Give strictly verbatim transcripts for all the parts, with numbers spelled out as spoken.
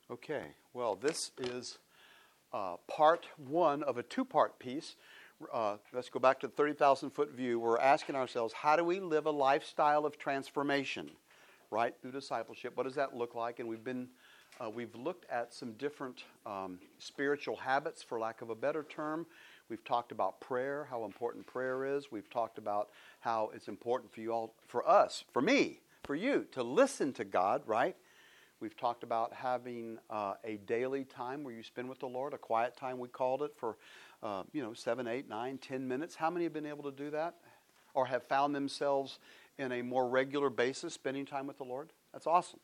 Okay, well, this is uh, part one of a two-part piece. Uh, let's go back to the thirty thousand foot view. We're asking ourselves, how do we live a lifestyle of transformation, right, through discipleship? What does that look like? And we've been, uh, we've looked at some different um, spiritual habits, for lack of a better term. We've talked about prayer, how important prayer is. We've talked about how it's important for you all, for us, for me, for you, to listen to God, right? We've talked about having uh, a daily time where you spend with the Lord, a quiet time we called it, for uh, you know seven, eight, nine, ten minutes. How many have been able to do that, or have found themselves in a more regular basis spending time with the Lord? That's awesome.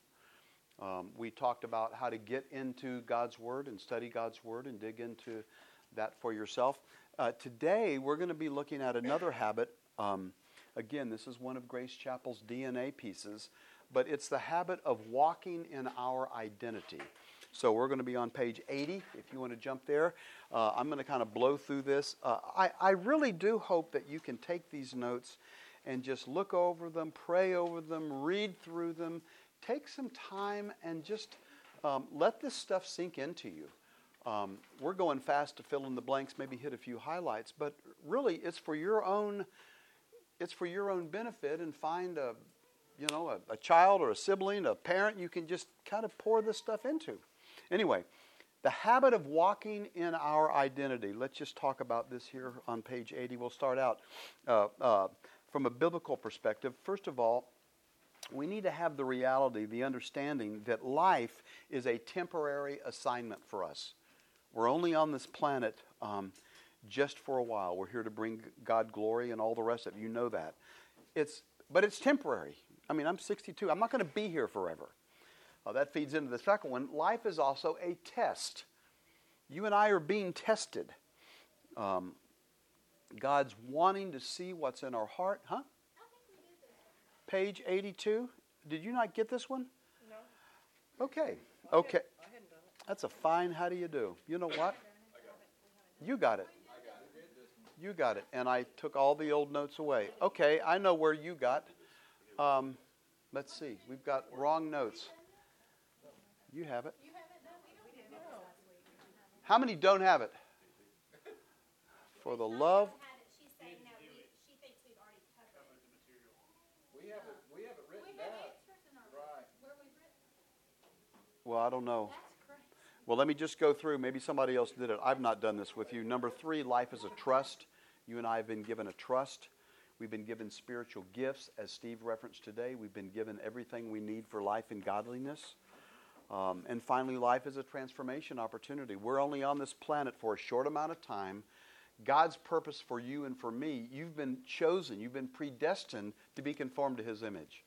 Um, we talked about how to get into God's Word and study God's Word and dig into that for yourself. Uh, today we're going to be looking at another habit. Um, again, this is one of Grace Chapel's D N A pieces. But it's the habit of walking in our identity. So we're going to be on page eighty, if you want to jump there. Uh, I'm going to kind of blow through this. Uh, I, I really do hope that you can take these notes and just look over them, pray over them, read through them. Take some time and just um, let this stuff sink into you. Um, we're going fast to fill in the blanks, maybe hit a few highlights, but really it's for your own, it's for your own benefit, and find a you know, a, a child or a sibling, a parent you can just kind of pour this stuff into. Anyway, the habit of walking in our identity. Let's just talk about this here on page eighty. We'll start out uh, uh, from a biblical perspective. First of all, we need to have the reality, the understanding that life is a temporary assignment for us. We're only on this planet um, just for a while. We're here to bring God glory and all the rest of it. You know that. It's, but it's temporary. I mean, I'm sixty-two. I'm not going to be here forever. Uh, that feeds into the second one. Life is also a test. You and I are being tested. Um, God's wanting to see what's in our heart. Huh? Page eighty-two. Did you not get this one? No. Okay. Okay. That's a fine how do you do. You know what? You got it. You got it. And I took all the old notes away. Okay, I know where you got. Um, let's see. We've got wrong notes. You have it. How many don't have it? For the love. Well, I don't know. Well, let me just go through. Maybe somebody else did it. I've not done this with you. Number three, life is a trust. You and I have been given a trust. We've been given spiritual gifts, as Steve referenced today. We've been given everything we need for life and godliness. Um, and finally, life is a transformation opportunity. We're only on this planet for a short amount of time. God's purpose for you and for me, you've been chosen, you've been predestined to be conformed to His image.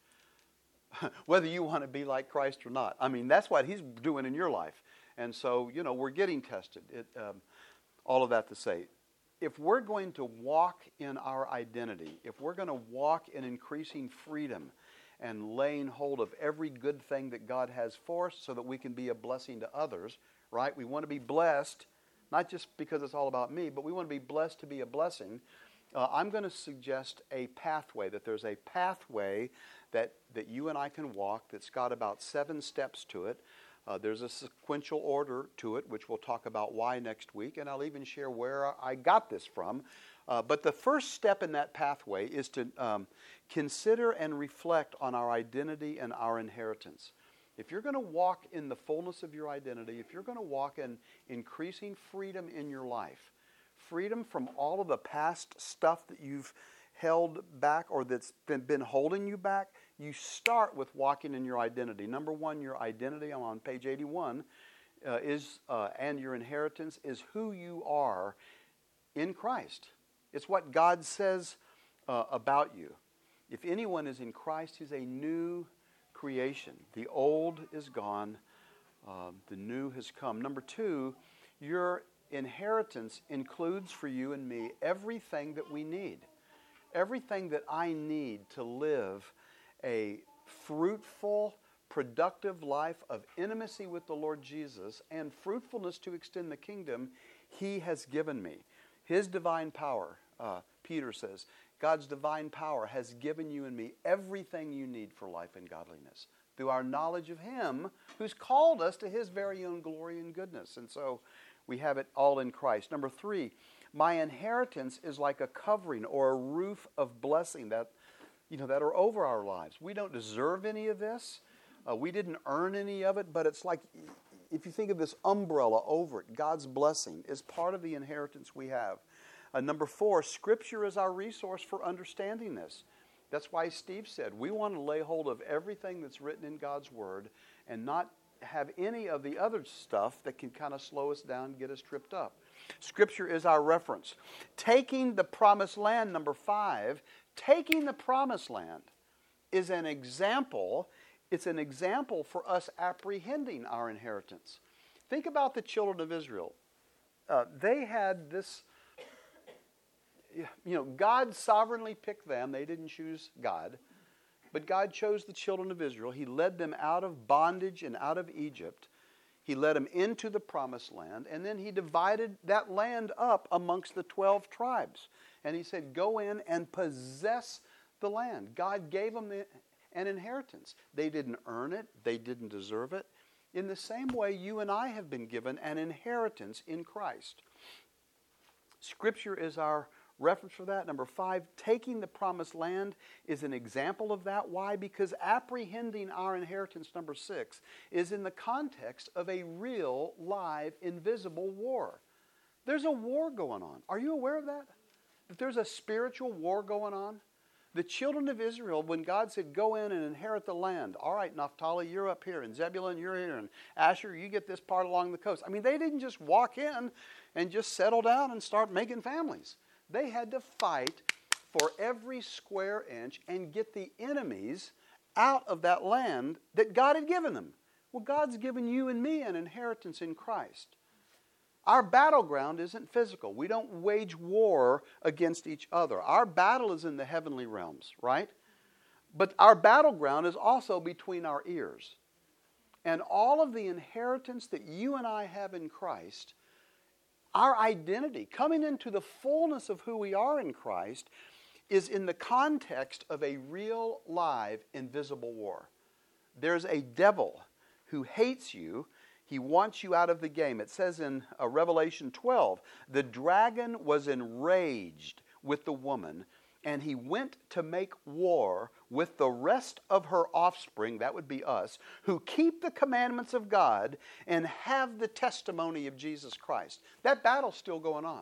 Whether you want to be like Christ or not. I mean, that's what He's doing in your life. And so, you know, we're getting tested. It, um, all of that to say, if we're going to walk in our identity, if we're going to walk in increasing freedom and laying hold of every good thing that God has for us so that we can be a blessing to others, right? We want to be blessed, not just because it's all about me, but we want to be blessed to be a blessing. Uh, I'm going to suggest a pathway, that there's a pathway that, that you and I can walk that's got about seven steps to it. Uh, there's a sequential order to it, which we'll talk about why next week, and I'll even share where I got this from. Uh, but the first step in that pathway is to um, consider and reflect on our identity and our inheritance. If you're going to walk in the fullness of your identity, if you're going to walk in increasing freedom in your life, freedom from all of the past stuff that you've held back or that's been, been holding you back, you start with walking in your identity. Number one, your identity, I'm on page eighty-one, uh, is uh, and your inheritance is who you are in Christ. It's what God says uh, about you. If anyone is in Christ, he's a new creation. The old is gone. Uh, the new has come. Number two, your inheritance includes for you and me everything that we need. Everything that I need to live a fruitful, productive life of intimacy with the Lord Jesus and fruitfulness to extend the kingdom, He has given me. His divine power, uh, Peter says, God's divine power has given you and me everything you need for life and godliness. through our knowledge of Him who's called us to His very own glory and goodness. And so we have it all in Christ. Number three, my inheritance is like a covering or a roof of blessing that, you know, that are over our lives. We don't deserve any of this. Uh, we didn't earn any of it, but it's like, if you think of this umbrella over it, God's blessing is part of the inheritance we have. Uh, number four, Scripture is our resource for understanding this. That's why Steve said we want to lay hold of everything that's written in God's Word and not have any of the other stuff that can kind of slow us down and get us tripped up. Scripture is our reference. Taking the promised land, number five, taking the promised land is an example. It's an example for us apprehending our inheritance. Think about the children of Israel. Uh, they had this, you know, God sovereignly picked them. They didn't choose God. But God chose the children of Israel. He led them out of bondage and out of Egypt. He led them into the promised land. And then He divided that land up amongst the twelve tribes. And He said, go in and possess the land. God gave them the, an inheritance. They didn't earn it. They didn't deserve it. In the same way, you and I have been given an inheritance in Christ. Scripture is our reference for that. Number five, taking the promised land is an example of that. Why? Because apprehending our inheritance, number six, is in the context of a real, live, invisible war. There's a war going on. Are you aware of that? That there's a spiritual war going on? The children of Israel, when God said, go in and inherit the land. All right, Naphtali, you're up here. And Zebulun, you're here. And Asher, you get this part along the coast. I mean, they didn't just walk in and just settle down and start making families. They had to fight for every square inch and get the enemies out of that land that God had given them. Well, God's given you and me an inheritance in Christ. Our battleground isn't physical. We don't wage war against each other. Our battle is in the heavenly realms, right? But our battleground is also between our ears. And all of the inheritance that you and I have in Christ, our identity, coming into the fullness of who we are in Christ, is in the context of a real, live, invisible war. There's a devil who hates you. He wants you out of the game. It says in uh, Revelation twelve, the dragon was enraged with the woman, and he went to make war with the rest of her offspring, that would be us, who keep the commandments of God and have the testimony of Jesus Christ. That battle's still going on.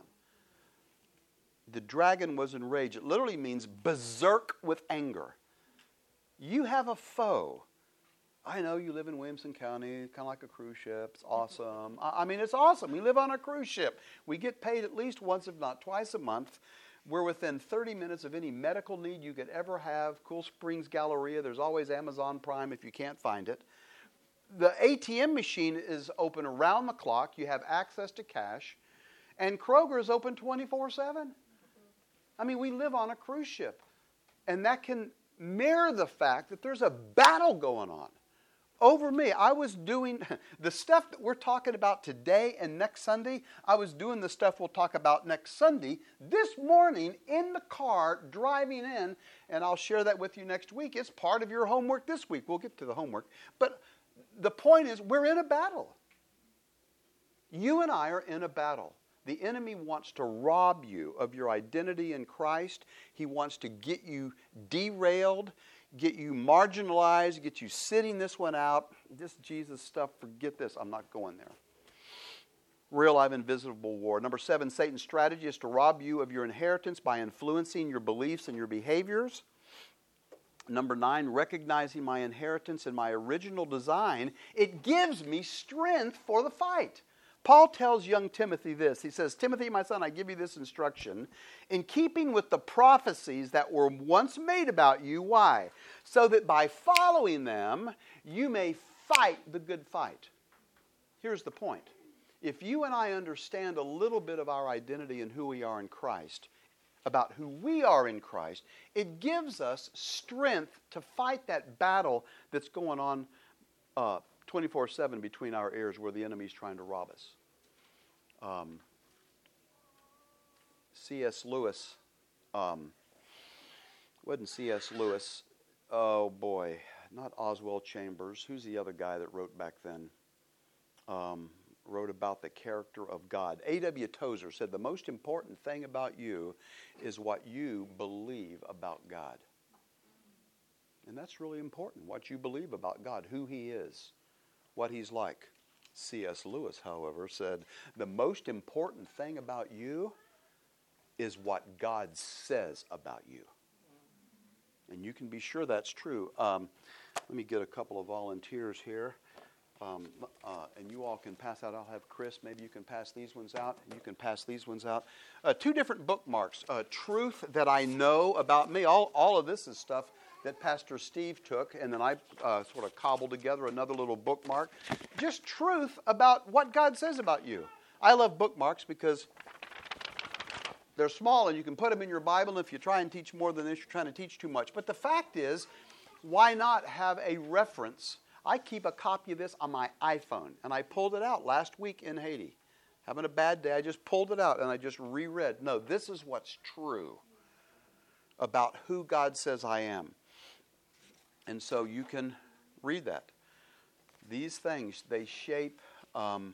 The dragon was enraged. It literally means berserk with anger. You have a foe. I know you live in Williamson County, kind of like a cruise ship. It's awesome. I mean, it's awesome. We live on a cruise ship. We get paid at least once, if not twice a month. We're within thirty minutes of any medical need you could ever have. Cool Springs Galleria. There's always Amazon Prime if you can't find it. The A T M machine is open around the clock. You have access to cash. And Kroger is open twenty-four seven. I mean, we live on a cruise ship. And that can mirror the fact that there's a battle going on over me. I was doing the stuff that we're talking about today and next Sunday. I was doing the stuff we'll talk about next Sunday this morning in the car driving in, and I'll share that with you next week. It's part of your homework this week. We'll get to the homework. But the point is, we're in a battle. You and I are in a battle. The enemy wants to rob you of your identity in Christ. He wants to get you derailed, get you marginalized, get you sitting this one out. This Jesus stuff, forget this. I'm not going there. Real, live, invisible war. Number seven, Satan's strategy is to rob you of your inheritance by influencing your beliefs and your behaviors. Number nine, recognizing my inheritance and my original design, it gives me strength for the fight. Paul tells young Timothy this. He says, Timothy, my son, I give you this instruction in keeping with the prophecies that were once made about you. Why? So that by following them, you may fight the good fight. Here's the point. If you and I understand a little bit of our identity and who we are in Christ, about who we are in Christ, it gives us strength to fight that battle that's going on uh, twenty-four seven between our ears where the enemy's trying to rob us. Um, C S um, wasn't C S Lewis. Oh boy, not Oswald Chambers. Who's the other guy that wrote back then? Um, wrote about the character of God. A W Tozer said the most important thing about you is what you believe about God. And that's really important, what you believe about God, who He is, what He's like. C S Lewis, however, said the most important thing about you is what God says about you. And you can be sure that's true. Um, let me get a couple of volunteers here. Um, uh, and you all can pass out. I'll have Chris. Maybe you can pass these ones out. And you can pass these ones out. Uh, two different bookmarks. Uh, Truth That I Know About Me. All, all of this is stuff that Pastor Steve took, and then I uh, sort of cobbled together another little bookmark. Just truth about what God says about you. I love bookmarks because they're small and you can put them in your Bible, and if you try and teach more than this, you're trying to teach too much. But the fact is, why not have a reference? I keep a copy of this on my iPhone, and I pulled it out last week in Haiti. Having a bad day, I just pulled it out and I just reread. No, this is what's true about who God says I am. And so you can read that. These things, they shape um,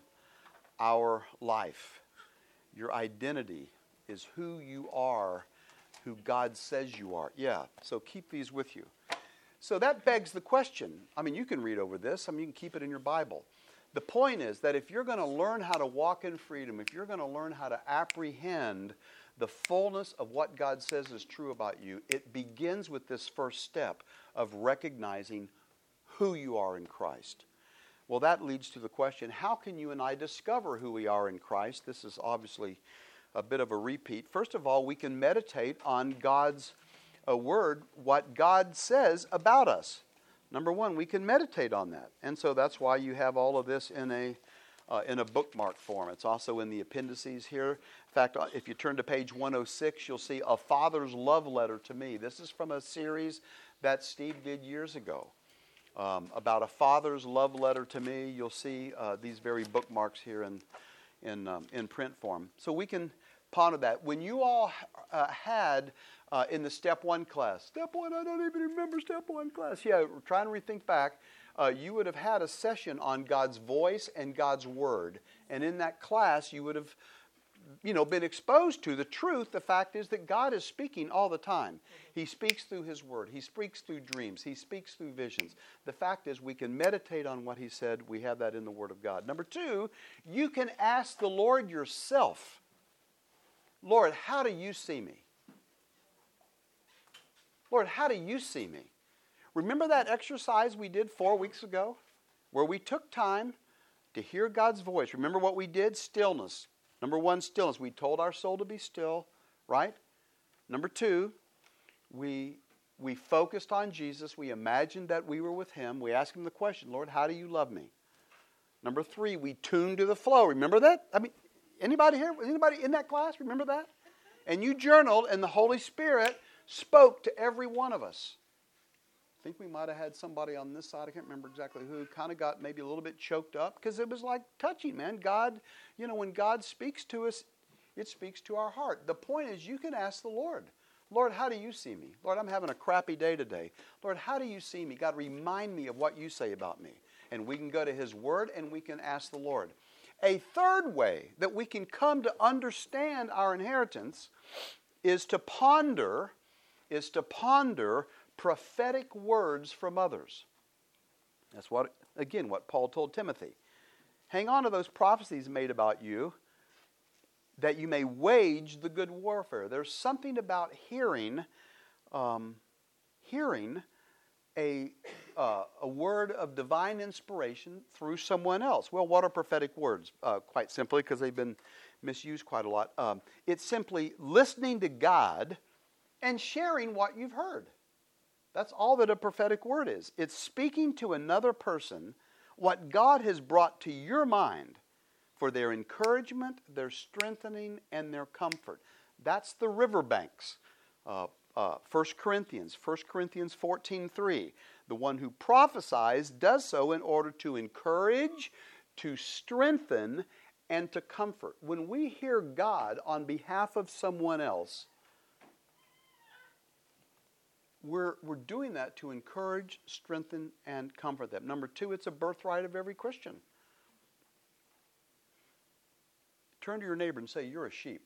our life. Your identity is who you are, who God says you are. Yeah, so keep these with you. So that begs the question. I mean, you can read over this. I mean, you can keep it in your Bible. The point is that if you're going to learn how to walk in freedom, if you're going to learn how to apprehend the fullness of what God says is true about you, it begins with this first step of recognizing who you are in Christ. Well, that leads to the question, how can you and I discover who we are in Christ? This is obviously a bit of a repeat. First of all, we can meditate on God's uh, Word, what God says about us. Number one, we can meditate on that. And so that's why you have all of this in a Uh, in a bookmark form. It's also in the appendices here. In fact, if you turn to page one oh six, you'll see A Father's Love Letter to Me. This is from a series that Steve did years ago um, about a father's love letter to me. You'll see uh, these very bookmarks here in in, um, in print form. So we can ponder that. When you all uh, had uh, in the step one class, step one, I don't even remember step one class. Yeah, we're trying to rethink back. Uh, you would have had a session on God's voice and God's word. And in that class, you would have, you know, been exposed to the truth. The fact is that God is speaking all the time. He speaks through His word. He speaks through dreams. He speaks through visions. The fact is we can meditate on what He said. We have that in the Word of God. Number two, you can ask the Lord yourself, Lord, how do you see me? Lord, how do you see me? Remember that exercise we did four weeks ago where we took time to hear God's voice? Remember what we did? Stillness. Number one, stillness. We told our soul to be still, right? Number two, we, we focused on Jesus. We imagined that we were with Him. We asked Him the question, Lord, how do you love me? Number three, we tuned to the flow. Remember that? I mean, anybody here? Anybody in that class? Remember that? And you journaled, and the Holy Spirit spoke to every one of us. I think we might have had somebody on this side, I can't remember exactly who, kind of got maybe a little bit choked up because it was like touching, man. God, you know, when God speaks to us, it speaks to our heart. The point is you can ask the Lord, Lord, how do you see me? Lord, I'm having a crappy day today. Lord, how do you see me? God, remind me of what you say about me. And we can go to His Word and we can ask the Lord. A third way that we can come to understand our inheritance is to ponder, is to ponder prophetic words from others. That's what, again, what Paul told Timothy. Hang on to those prophecies made about you that you may wage the good warfare. There's something about hearing, um, hearing a, uh, a word of divine inspiration through someone else. Well, what are prophetic words? Uh, quite simply, because they've been misused quite a lot. Um, it's simply listening to God and sharing what you've heard. That's all that a prophetic word is. It's speaking to another person what God has brought to your mind for their encouragement, their strengthening, and their comfort. That's the riverbanks. Uh, uh, First Corinthians, First Corinthians fourteen three. The one who prophesies does so in order to encourage, to strengthen, and to comfort. When we hear God on behalf of someone else, we're, we're doing that to encourage, strengthen, and comfort them. Number two, it's a birthright of every Christian. Turn to your neighbor and say, you're a sheep.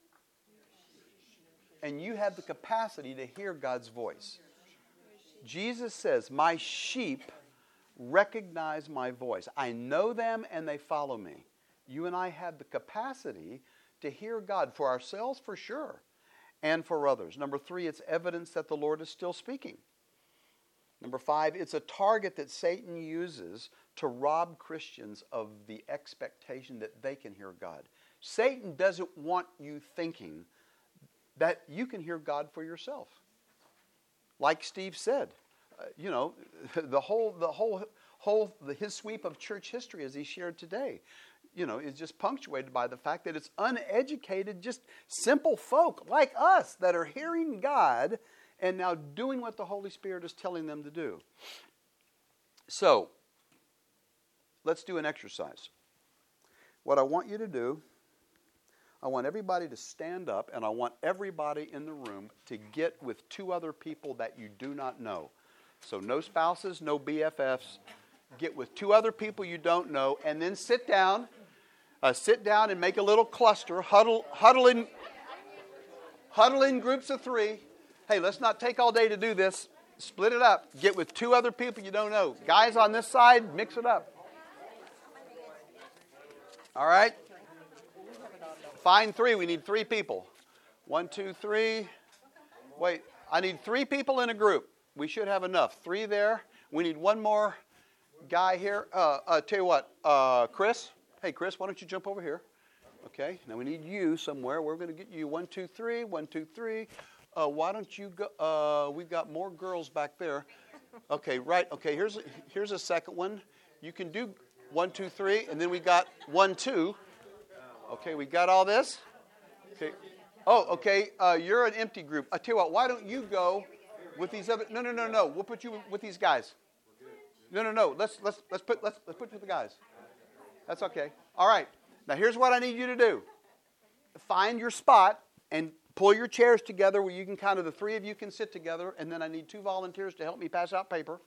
And you have the capacity to hear God's voice. Jesus says, my sheep recognize my voice. I know them and they follow me. You and I have the capacity to hear God for ourselves, for sure, and for others. Number three, it's evidence that the Lord is still speaking. Number five, it's a target that Satan uses to rob Christians of the expectation that they can hear God. Satan doesn't want you thinking that you can hear God for yourself. Like Steve said, uh, you know, the whole, the whole, whole, the, his sweep of church history as he shared today, you know, is just punctuated by the fact that it's uneducated, just simple folk like us that are hearing God and now doing what the Holy Spirit is telling them to do. So, let's do an exercise. What I want you to do, I want everybody to stand up, and I want everybody in the room to get with two other people that you do not know. So no spouses, no B F Fs. Get with two other people you don't know, and then sit down. Uh, sit down and make a little cluster. Huddle, huddle in, huddle in groups of three. Hey, let's not take all day to do this. Split it up. Get with two other people you don't know. Guys on this side, mix it up. All right? Find three. We need three people. One, two, three. Wait, I need three people in a group. We should have enough. Three there. We need one more guy here. Uh, uh, tell you what, uh, Chris. Hey, Chris, why don't you jump over here? Okay. Now we need you somewhere. We're going to get you one, two, three. One, two, three. Uh, why don't you go? Uh, we've got more girls back there. Okay, right. Okay. Here's here's a second one. You can do one, two, three, and then we got one, two. Okay, we got all this? Okay. Oh, okay, uh, you're an empty group. I tell you what, why don't you go with these other... No, no, no, no. We'll put you with these guys. No, no, no. Let's let's let's put let's let's put you with the guys. That's okay. All right. Now here's what I need you to do. Find your spot and pull your chairs together where you can kind of the three of you can sit together, and then I need two volunteers to help me pass out paper.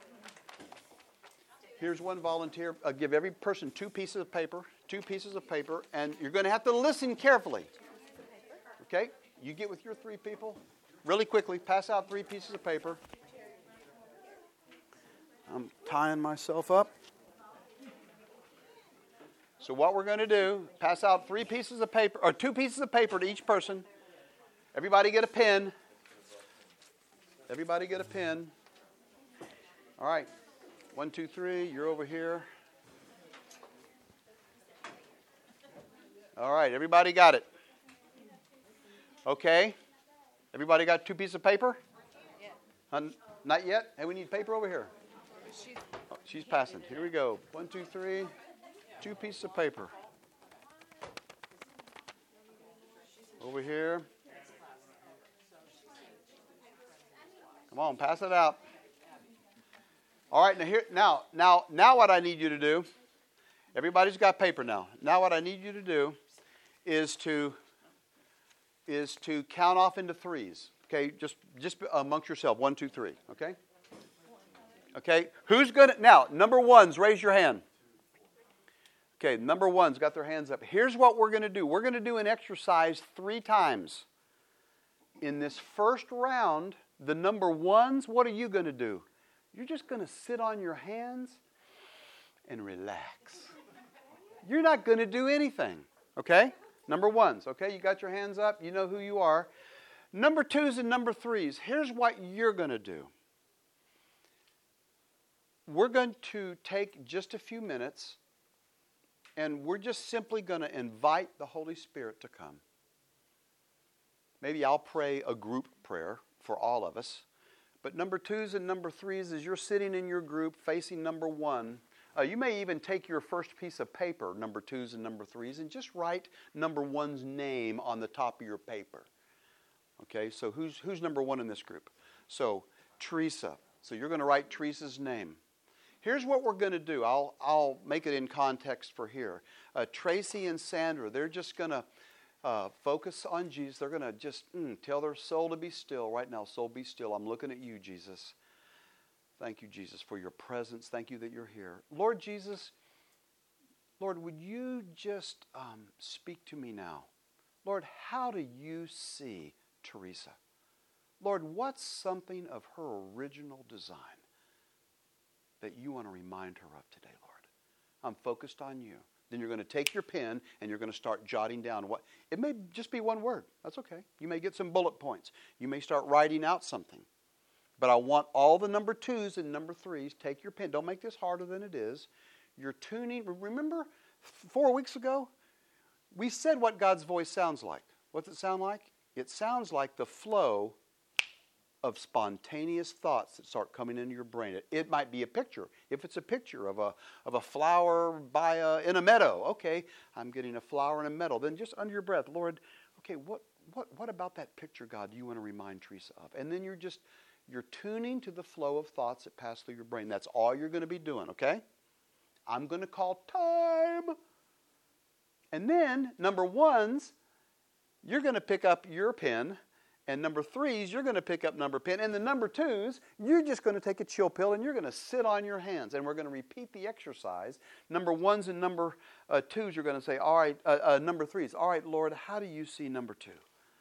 Here's one volunteer. I'll give every person two pieces of paper, two pieces of paper, and you're going to have to listen carefully. Okay? You get with your three people. Really quickly, pass out three pieces of paper. I'm tying myself up. So what we're going to do, pass out three pieces of paper, or two pieces of paper to each person. Everybody get a pen. Everybody get a pen. All right. One, two, three, you're over here. All right, everybody got it? Okay. Everybody got two pieces of paper? Uh, not yet? Hey, we need paper over here. Oh, she's passing. Here we go. One, two, three, two pieces of paper. Over here. Come on, pass it out. All right, now here, now, now, now, what I need you to do. Everybody's got paper now. Now, what I need you to do is to is to count off into threes. Okay, just just amongst yourself. One, two, three. Okay. Okay. Who's gonna now? Number ones, raise your hand. Okay, number ones got their hands up. Here's what we're going to do. We're going to do an exercise three times. In this first round, the number ones. What are you going to do? You're just going to sit on your hands and relax. You're not going to do anything, okay? Number ones, okay? You got your hands up. You know who you are. Number twos and number threes, here's what you're going to do. We're going to take just a few minutes, and we're just simply going to invite the Holy Spirit to come. Maybe I'll pray a group prayer for all of us. But number twos and number threes, as you're sitting in your group facing number one, uh, you may even take your first piece of paper, number twos and number threes, and just write number one's name on the top of your paper. Okay, so who's who's number one in this group? So Teresa. So you're going to write Teresa's name. Here's what we're going to do. I'll I'll make it in context for here. Uh, Tracy and Sandra, they're just going to uh, focus on Jesus. They're going to just mm, tell their soul to be still. Right now, soul, be still. I'm looking at you, Jesus. Thank you, Jesus, for your presence. Thank you that you're here. Lord Jesus, Lord, would you just um, speak to me now? Lord, how do you see Teresa? Lord, what's something of her original design that you want to remind her of today, Lord? I'm focused on you. Then you're going to take your pen and you're going to start jotting down what, it may just be one word. That's okay. You may get some bullet points. You may start writing out something. But I want all the number twos and number threes. Take your pen. Don't make this harder than it is. You're tuning. Remember four weeks ago, we said what God's voice sounds like. What's it sound like? It sounds like the flow of spontaneous thoughts that start coming into your brain. It, it might be a picture. If it's a picture of a of a flower by a, in a meadow, okay, I'm getting a flower in a meadow. Then just under your breath, Lord, okay, what what what about that picture, God, do you want to remind Teresa of? And then you're just you're tuning to the flow of thoughts that pass through your brain. That's all you're going to be doing, okay? I'm going to call time. And then number ones, you're going to pick up your pen. And number threes, you're going to pick up number pen. And the number twos, you're just going to take a chill pill and you're going to sit on your hands. And we're going to repeat the exercise. Number ones and number uh, twos, you're going to say, all right, uh, uh, number threes, all right, Lord, how do you see number two?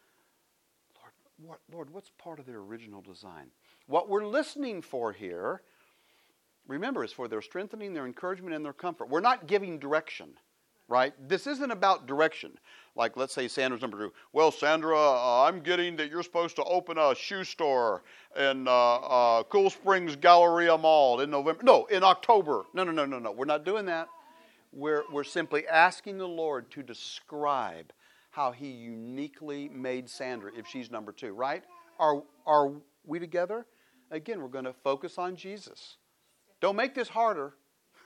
Lord, what, Lord, what's part of their original design? What we're listening for here, remember, is for their strengthening, their encouragement, and their comfort. We're not giving direction. Right? This isn't about direction. Like, let's say Sandra's number two. Well, Sandra, uh, I'm getting that you're supposed to open a shoe store in uh, uh, Cool Springs Galleria Mall in November. No, in October. No, no, no, no, no. We're not doing that. We're, we're simply asking the Lord to describe how He uniquely made Sandra if she's number two, right? Are, are we together? Again, we're going to focus on Jesus. Don't make this harder.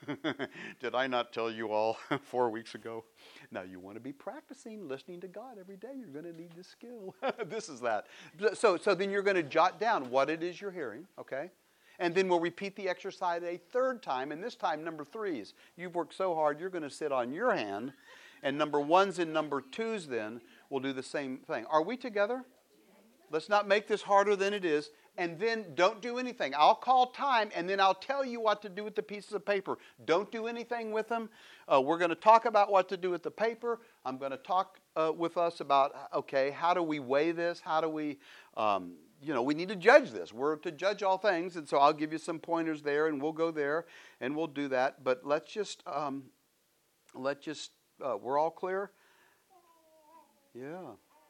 Did I not tell you all four weeks ago? Now, you want to be practicing listening to God every day. You're going to need this skill. This is that. So, so then you're going to jot down what it is you're hearing, okay? And then we'll repeat the exercise a third time, and this time number threes. You've worked so hard, you're going to sit on your hand, and number ones and number twos then will do the same thing. Are we together? Let's not make this harder than it is. And then don't do anything. I'll call time, and then I'll tell you what to do with the pieces of paper. Don't do anything with them. Uh, we're going to talk about what to do with the paper. I'm going to talk uh, with us about, okay, how do we weigh this? How do we, um, you know, we need to judge this. We're to judge all things, and so I'll give you some pointers there, and we'll go there, and we'll do that. But let's just, um, let's just, uh, we're all clear? Yeah.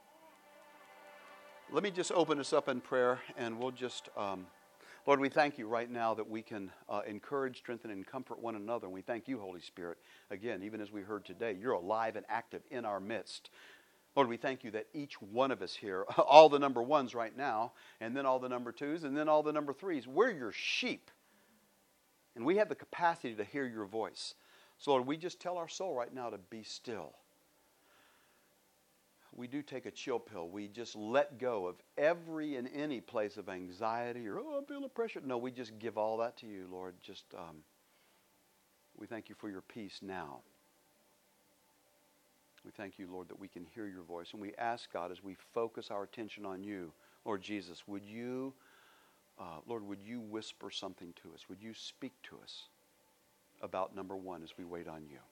Let me just open us up in prayer, and we'll just, um, Lord, we thank you right now that we can uh, encourage, strengthen, and comfort one another. And we thank you, Holy Spirit. Again, even as we heard today, you're alive and active in our midst. Lord, we thank you that each one of us here, all the number ones right now, and then all the number twos, and then all the number threes, we're your sheep. And we have the capacity to hear your voice. So, Lord, we just tell our soul right now to be still. We do take a chill pill. We just let go of every and any place of anxiety or, oh, I'm feeling pressure. No, we just give all that to you, Lord. Just, um, we thank you for your peace now. We thank you, Lord, that we can hear your voice. And we ask, God, as we focus our attention on you, Lord Jesus, would you, uh, Lord, would you whisper something to us? Would you speak to us about number one as we wait on you?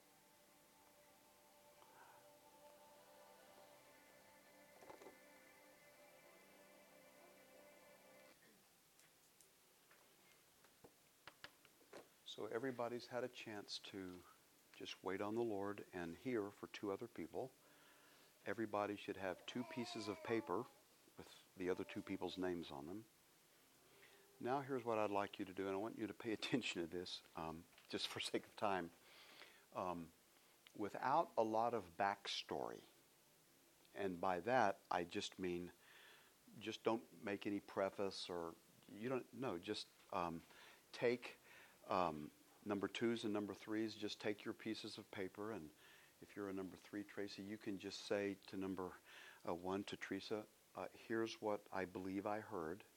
So everybody's had a chance to just wait on the Lord and hear for two other people. Everybody should have two pieces of paper with the other two people's names on them. Now here's what I'd like you to do, and I want you to pay attention to this, um, just for sake of time. Um, without a lot of backstory, and by that I just mean just don't make any preface or you don't, no, just um, take... Um, number twos and number threes, just take your pieces of paper, and if you're a number three, Tracy, you can just say to number uh, one, to Teresa, uh, here's what I believe I heard,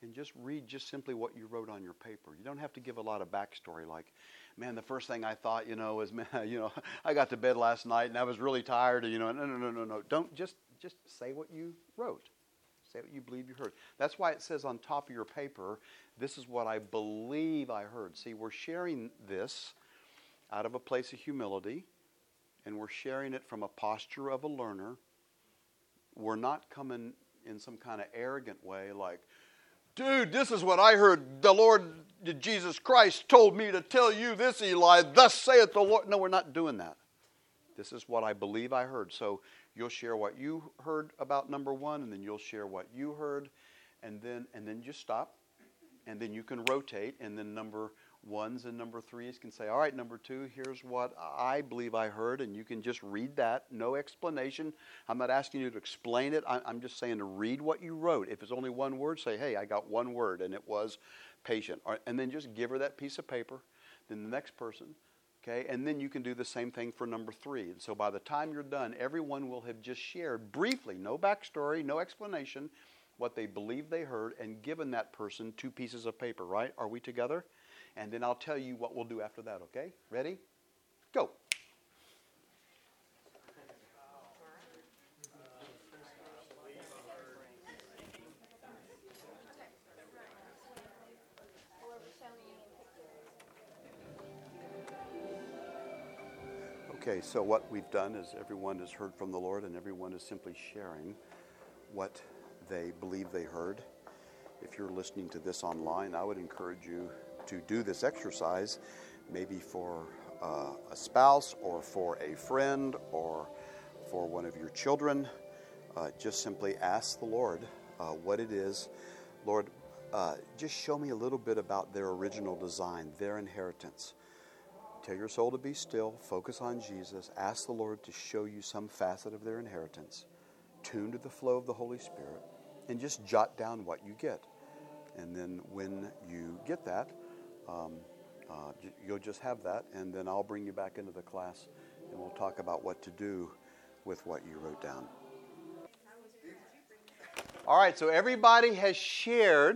and just read just simply what you wrote on your paper. You don't have to give a lot of backstory like, man, the first thing I thought, you know, was, man, you know, I got to bed last night and I was really tired. You know, no, no, no, no, no. Don't just, just say what you wrote. Say what you believe you heard. That's why it says on top of your paper, this is what I believe I heard. See, we're sharing this out of a place of humility, and we're sharing it from a posture of a learner. We're not coming in some kind of arrogant way like, dude, this is what I heard. The Lord Jesus Christ told me to tell you this, Eli. Thus saith the Lord. No, we're not doing that. This is what I believe I heard. So you'll share what you heard about number one, and then you'll share what you heard, and then and then just stop, and then you can rotate, and then number ones and number threes can say, all right, number two, here's what I believe I heard, and you can just read that. No explanation. I'm not asking you to explain it. I'm just saying to read what you wrote. If it's only one word, say, hey, I got one word, and it was patient. And then just give her that piece of paper. Then the next person, okay, and then you can do the same thing for number three. And so by the time you're done, everyone will have just shared briefly, no backstory, no explanation, what they believe they heard, and given that person two pieces of paper, right? Are we together? And then I'll tell you what we'll do after that, okay? Ready? Go. Okay, so what we've done is everyone has heard from the Lord, and everyone is simply sharing what they believe they heard. If you're listening to this online, I would encourage you to do this exercise, maybe for uh, a spouse or for a friend or for one of your children. Uh, just simply ask the Lord uh, what it is. Lord, uh, just show me a little bit about their original design, their inheritance. Tell your soul to be still, focus on Jesus, ask the Lord to show you some facet of their inheritance, tune to the flow of the Holy Spirit, and just jot down what you get. And then when you get that, um, uh, you'll just have that, and then I'll bring you back into the class, and we'll talk about what to do with what you wrote down. All right, so everybody has shared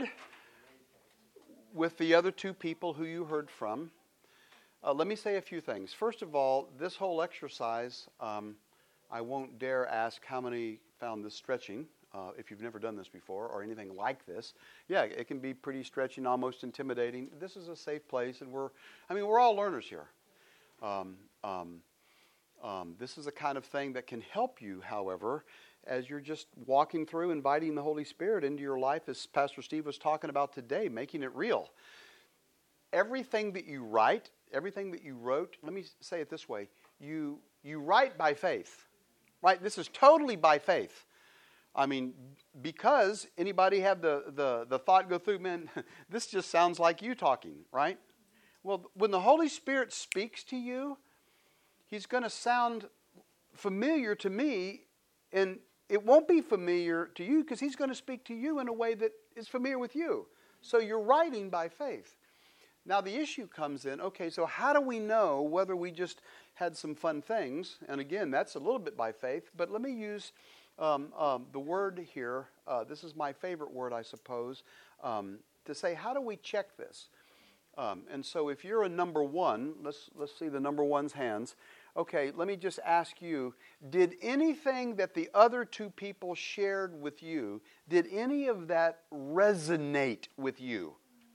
with the other two people who you heard from. Uh, let me say a few things. First of all, this whole exercise, um, I won't dare ask how many found this stretching. Uh, if you've never done this before or anything like this, yeah, it can be pretty stretching, almost intimidating. This is a safe place, and we're, I mean, we're all learners here. Um, um, um, this is the kind of thing that can help you, however, as you're just walking through, inviting the Holy Spirit into your life, as Pastor Steve was talking about today, making it real. Everything that you write, everything that you wrote, let me say it this way, you you write by faith, right? This is totally by faith. I mean, because anybody have the, the, the thought go through, man, this just sounds like you talking, right? Well, when the Holy Spirit speaks to you, He's going to sound familiar to me, and it won't be familiar to you because He's going to speak to you in a way that is familiar with you. So you're writing by faith. Now the issue comes in, okay, so how do we know whether we just had some fun things? And again, that's a little bit by faith, but let me use um, um, the word here. Uh, this is my favorite word, I suppose, um, to say, how do we check this? Um, and so if you're a number one, let's, let's see the number one's hands. Okay, let me just ask you, did anything that the other two people shared with you, did any of that resonate with you?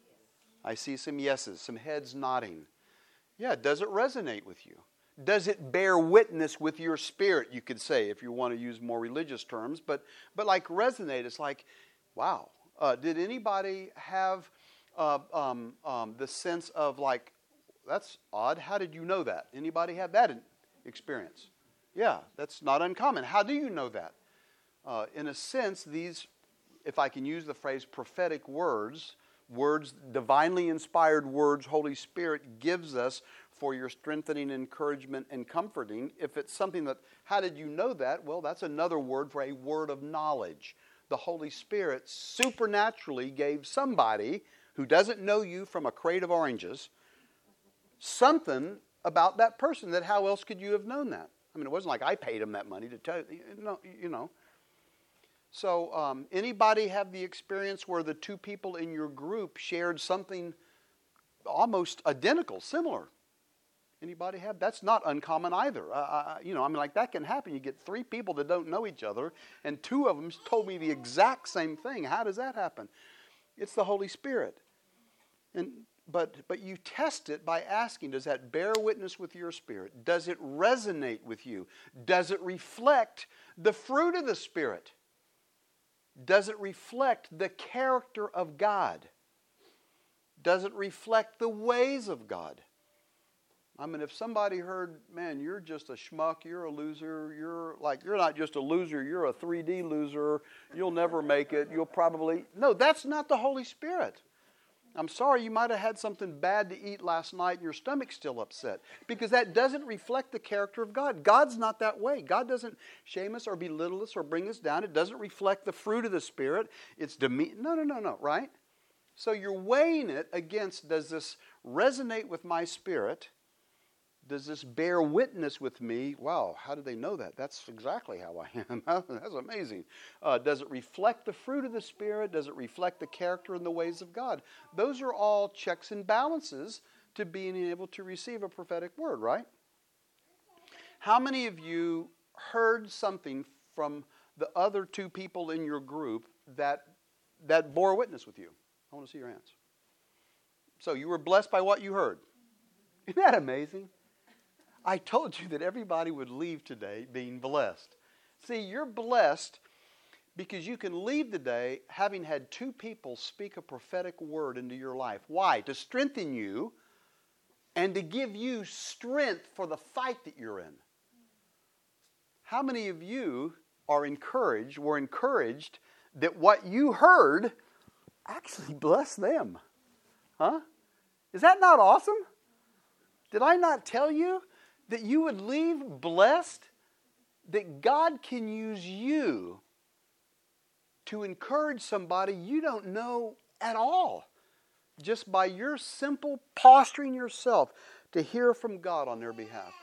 I see some yeses, some heads nodding. Yeah, does it resonate with you? Does it bear witness with your spirit, you could say, if you want to use more religious terms. But but like resonate, it's like, wow. Uh, did anybody have uh, um, um, the sense of like, that's odd, how did you know that? Anybody have that experience? Yeah, that's not uncommon. How do you know that? Uh, in a sense, these, if I can use the phrase prophetic words, words, divinely inspired words, Holy Spirit gives us for your strengthening, encouragement, and comforting. If it's something that, how did you know that? Well, that's another word for a word of knowledge. The Holy Spirit supernaturally gave somebody who doesn't know you from a crate of oranges something about that person that how else could you have known that? I mean, it wasn't like I paid him that money to tell you, you know. You know. So um, anybody have the experience where the two people in your group shared something almost identical, similar? Anybody have? That's not uncommon either. Uh, you know, I mean, like that can happen. You get three people that don't know each other, and two of them told me the exact same thing. How does that happen? It's the Holy Spirit. And but but you test it by asking, does that bear witness with your spirit? Does it resonate with you? Does it reflect the fruit of the Spirit? Does it reflect the character of God? Does it reflect the ways of God? I mean, if somebody heard, man, you're just a schmuck, you're a loser, you're like, you're not just a loser, you're a three D loser, you'll never make it, you'll probably... No, that's not the Holy Spirit. I'm sorry, you might have had something bad to eat last night and your stomach's still upset, because that doesn't reflect the character of God. God's not that way. God doesn't shame us or belittle us or bring us down. It doesn't reflect the fruit of the Spirit. It's deme- No, no, no, no, right? So you're weighing it against, does this resonate with my spirit? Does this bear witness with me? Wow, how do they know that? That's exactly how I am. That's amazing. Uh, does it reflect the fruit of the Spirit? Does it reflect the character and the ways of God? Those are all checks and balances to being able to receive a prophetic word, right? How many of you heard something from the other two people in your group that, that bore witness with you? I want to see your hands. So you were blessed by what you heard. Isn't that amazing? I told you that everybody would leave today being blessed. See, you're blessed because you can leave today having had two people speak a prophetic word into your life. Why? To strengthen you and to give you strength for the fight that you're in. How many of you are encouraged, were encouraged that what you heard actually blessed them? Huh? Is that not awesome? Did I not tell you that you would leave blessed? That God can use you to encourage somebody you don't know at all, just by your simple posturing yourself to hear from God on their behalf.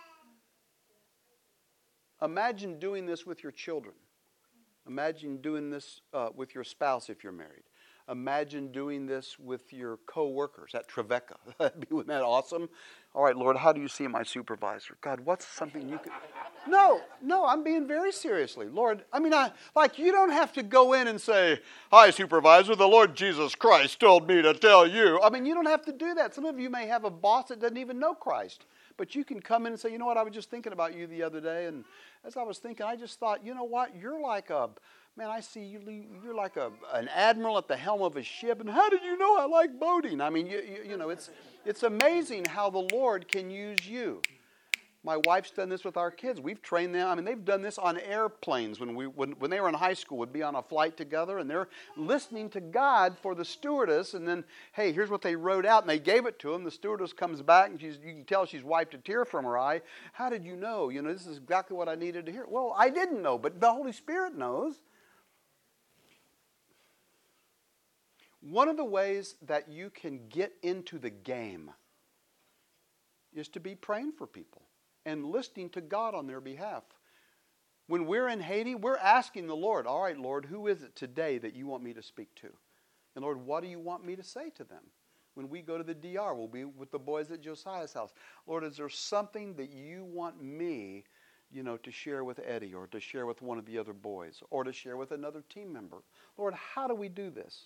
Imagine doing this with your children. Imagine doing this uh, with your spouse if you're married. Imagine doing this with your co-workers at Trevecca. Wouldn't that awesome? All right, Lord, how do you see my supervisor? God, what's something you could... No, no, I'm being very seriously. Lord, I mean, I, like you don't have to go in and say, hi, supervisor, the Lord Jesus Christ told me to tell you. I mean, you don't have to do that. Some of you may have a boss that doesn't even know Christ. But you can come in and say, you know what, I was just thinking about you the other day. And as I was thinking, I just thought, you know what, you're like a... Man, I see you, you're like a, an admiral at the helm of a ship. And how did you know I like boating? I mean, you, you, you know, it's, it's amazing how the Lord can use you. My wife's done this with our kids. We've trained them. I mean, they've done this on airplanes when we when, when they were in high school. Would be on a flight together, and they're listening to God for the stewardess. And then, hey, here's what they wrote out, and they gave it to them. The stewardess comes back, and she's, you can tell she's wiped a tear from her eye. How did you know? You know, this is exactly what I needed to hear. Well, I didn't know, but the Holy Spirit knows. One of the ways that you can get into the game is to be praying for people and listening to God on their behalf. When we're in Haiti, we're asking the Lord, all right, Lord, who is it today that you want me to speak to? And Lord, what do you want me to say to them? When we go to the D R, we'll be with the boys at Josiah's house. Lord, is there something that you want me, you know, to share with Eddie or to share with one of the other boys or to share with another team member? Lord, how do we do this?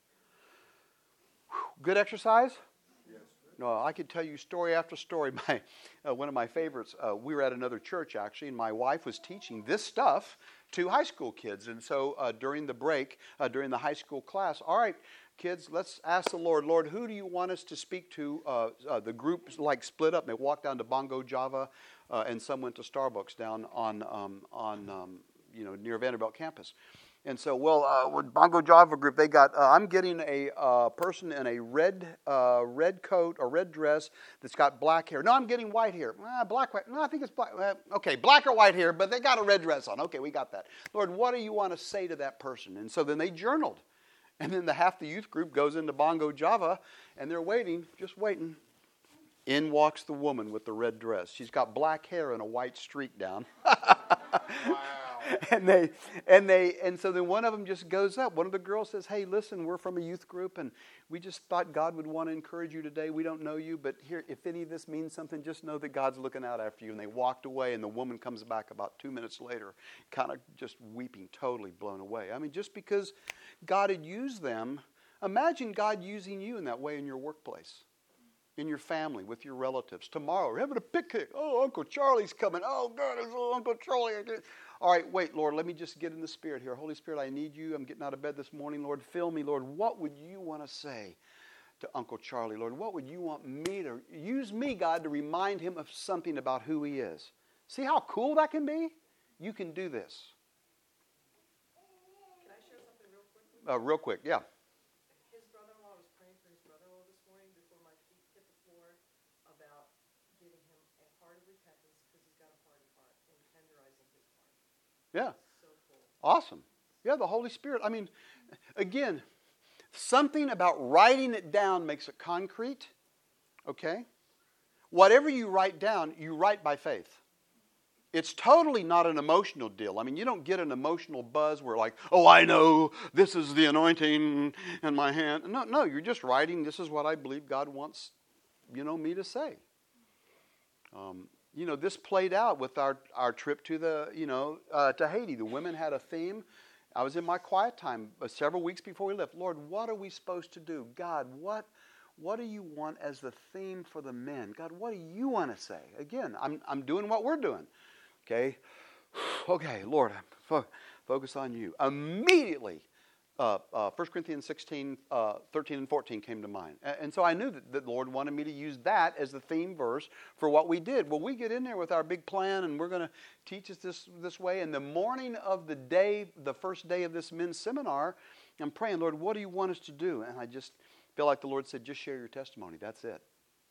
Good exercise? Yes. No, I could tell you story after story. My uh, one of my favorites, uh, we were at another church actually, and my wife was teaching this stuff to high school kids. And so uh, during the break, uh, during the high school class, all right, kids, let's ask the Lord, Lord, who do you want us to speak to? Uh, uh, the group like split up, and they walked down to Bongo Java, uh, and some went to Starbucks down on, um, on um, you know, near Vanderbilt campus. And so, well, uh, with Bongo Java group, they got, uh, I'm getting a uh, person in a red uh, red coat or red dress that's got black hair. No, I'm getting white hair. Ah, black, white. No, I think it's black. Uh, okay, black or white hair, but they got a red dress on. Okay, we got that. Lord, what do you want to say to that person? And so then they journaled. And then the half the youth group goes into Bongo Java, and they're waiting, just waiting. In walks the woman with the red dress. She's got black hair and a white streak down. Wow. and they and they and so then one of them just goes up. One of the girls says, "Hey, listen, we're from a youth group, and we just thought God would want to encourage you today. We don't know you, but here, if any of this means something, just know that God's looking out after you." And they walked away, and the woman comes back about two minutes later, kind of just weeping, totally blown away. I mean, just because God had used them, imagine God using you in that way in your workplace, in your family, with your relatives. Tomorrow, we're having a picnic. Oh, Uncle Charlie's coming. Oh, God, it's Uncle Charlie. All right, wait, Lord, let me just get in the Spirit here. Holy Spirit, I need you. I'm getting out of bed this morning. Lord, fill me. Lord, what would you want to say to Uncle Charlie? Lord, what would you want me to, use me, God, to remind him of something about who he is? See how cool that can be? You can do this. Can I share something real quick? Uh, real quick, yeah. His brother-in-law was praying for his brother-in-law this morning before my feet hit the floor about giving him a heart of repentance because he's got a hardened heart and tenderizing his heart. Yeah. So cool. Awesome. Yeah, the Holy Spirit. I mean, again, something about writing it down makes it concrete. Okay? Whatever you write down, you write by faith. It's totally not an emotional deal. I mean, you don't get an emotional buzz where like, oh, I know, this is the anointing in my hand. No, no, you're just writing, this is what I believe God wants, you know, me to say. Um, you know, this played out with our, our trip to the, you know, uh, to Haiti. The women had a theme. I was in my quiet time uh, several weeks before we left. Lord, what are we supposed to do? God, what what do you want as the theme for the men? God, what do you want to say? Again, I'm I'm doing what we're doing. Okay? Okay, Lord, fo- focus on you. Immediately, uh, uh, First Corinthians sixteen, uh, thirteen and fourteen came to mind. And, and so I knew that, that the Lord wanted me to use that as the theme verse for what we did. Well, we get in there with our big plan, and we're going to teach us this, this way. And the morning of the day, the first day of this men's seminar, I'm praying, Lord, what do you want us to do? And I just feel like the Lord said, just share your testimony. That's it.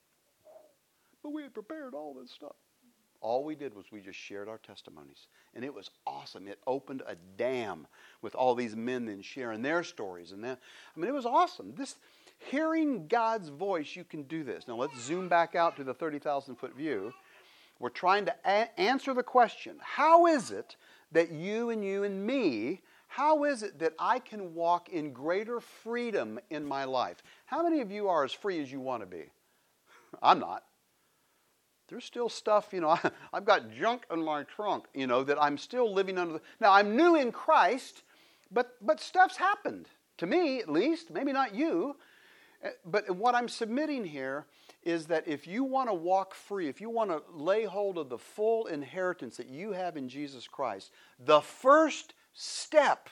But we had prepared all this stuff. All we did was we just shared our testimonies. And it was awesome. It opened a dam with all these men then sharing their stories. And then, I mean, it was awesome. This, hearing God's voice, you can do this. Now, let's zoom back out to the thirty thousand foot view. We're trying to a- answer the question, how is it that you and you and me, how is it that I can walk in greater freedom in my life? How many of you are as free as you want to be? I'm not. There's still stuff, you know, I, I've got junk in my trunk, you know, that I'm still living under the... Now, I'm new in Christ, but but stuff's happened. To me, at least. Maybe not you. But what I'm submitting here is that if you want to walk free, if you want to lay hold of the full inheritance that you have in Jesus Christ, the first step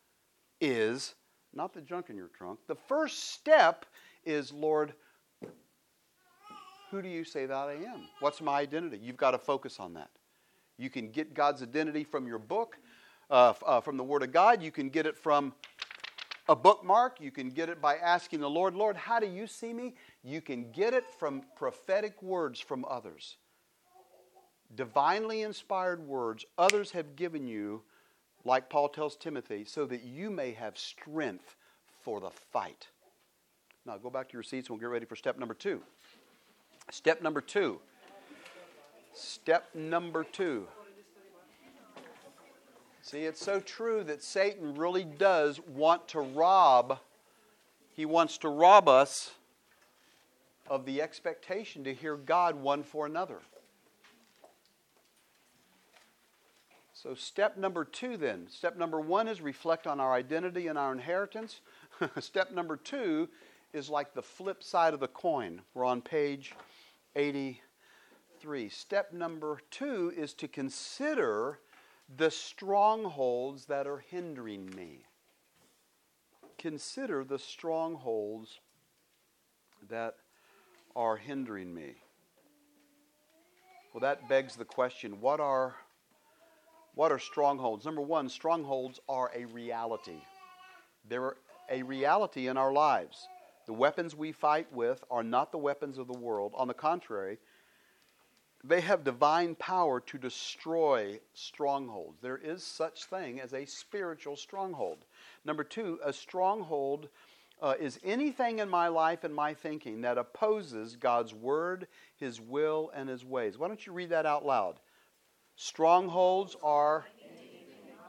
is, not the junk in your trunk, the first step is, Lord, who do you say that I am? What's my identity? You've got to focus on that. You can get God's identity from your book, uh, uh, from the Word of God. You can get it from a bookmark. You can get it by asking the Lord, Lord, how do you see me? You can get it from prophetic words from others. Divinely inspired words others have given you, like Paul tells Timothy, so that you may have strength for the fight. Now go back to your seats and we'll get ready for step number two. Step number two. Step number two. See, it's so true that Satan really does want to rob, he wants to rob us of the expectation to hear God one for another. So step number two then. Step number one is reflect on our identity and our inheritance. Step number two is like the flip side of the coin. We're on page eighty-three. Step number two is to consider the strongholds that are hindering me. Consider the strongholds that are hindering me. Well, that begs the question, what are, what are strongholds? Number one, strongholds are a reality. They're a reality in our lives. The weapons we fight with are not the weapons of the world. On the contrary, they have divine power to destroy strongholds. There is such thing as a spiritual stronghold. Number two, a stronghold uh, is anything in my life and my thinking that opposes God's word, His will, and His ways. Why don't you read that out loud? Strongholds are...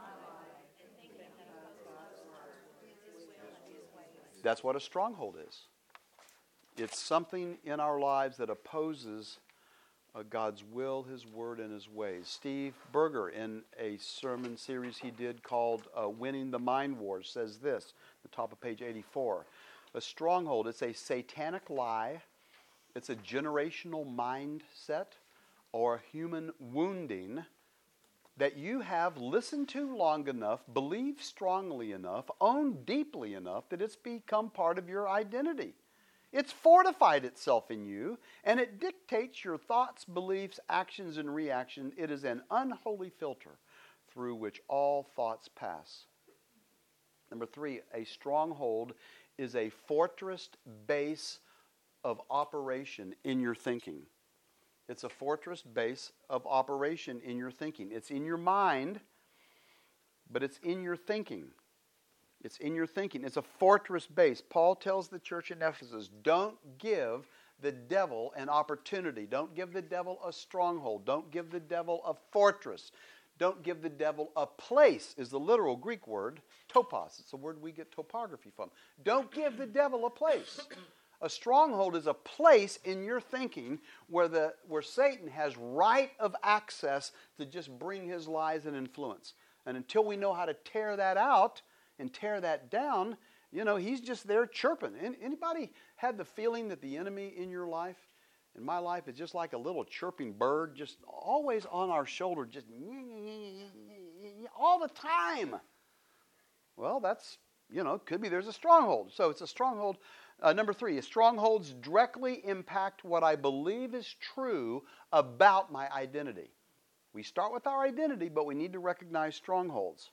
That's what a stronghold is. It's something in our lives that opposes uh, God's will, His word, and His ways. Steve Berger, in a sermon series he did called uh, Winning the Mind Wars, says this, the top of page eighty-four. A stronghold, it's a satanic lie, it's a generational mindset, or human wounding that you have listened to long enough, believed strongly enough, owned deeply enough that it's become part of your identity. It's fortified itself in you, and it dictates your thoughts, beliefs, actions, and reactions. It is an unholy filter through which all thoughts pass. Number three, a stronghold is a fortress base of operation in your thinking. It's a fortress base of operation in your thinking. It's in your mind, but it's in your thinking. It's in your thinking. It's a fortress base. Paul tells the church in Ephesus, don't give the devil an opportunity. Don't give the devil a stronghold. Don't give the devil a fortress. Don't give the devil a place, is the literal Greek word, topos. It's the word we get topography from. Don't give the devil a place. A stronghold is a place in your thinking where the where Satan has right of access to just bring his lies and influence. And until we know how to tear that out and tear that down, you know, he's just there chirping. Anybody had the feeling that the enemy in your life, in my life, is just like a little chirping bird, just always on our shoulder, just all the time? Well, that's, you know, could be there's a stronghold. So it's a stronghold. Uh, number three, strongholds directly impact what I believe is true about my identity. We start with our identity, but we need to recognize strongholds.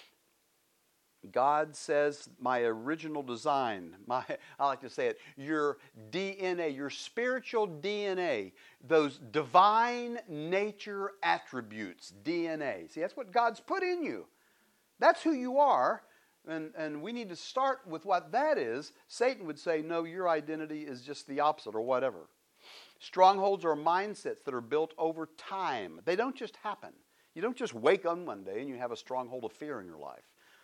God says my original design, my I like to say it, your D N A, your spiritual D N A, those divine nature attributes, D N A. See, that's what God's put in you. That's who you are. And, and we need to start with what that is. Satan would say, no, your identity is just the opposite or whatever. Strongholds are mindsets that are built over time. They don't just happen. You don't just wake up one day and you have a stronghold of fear in your life.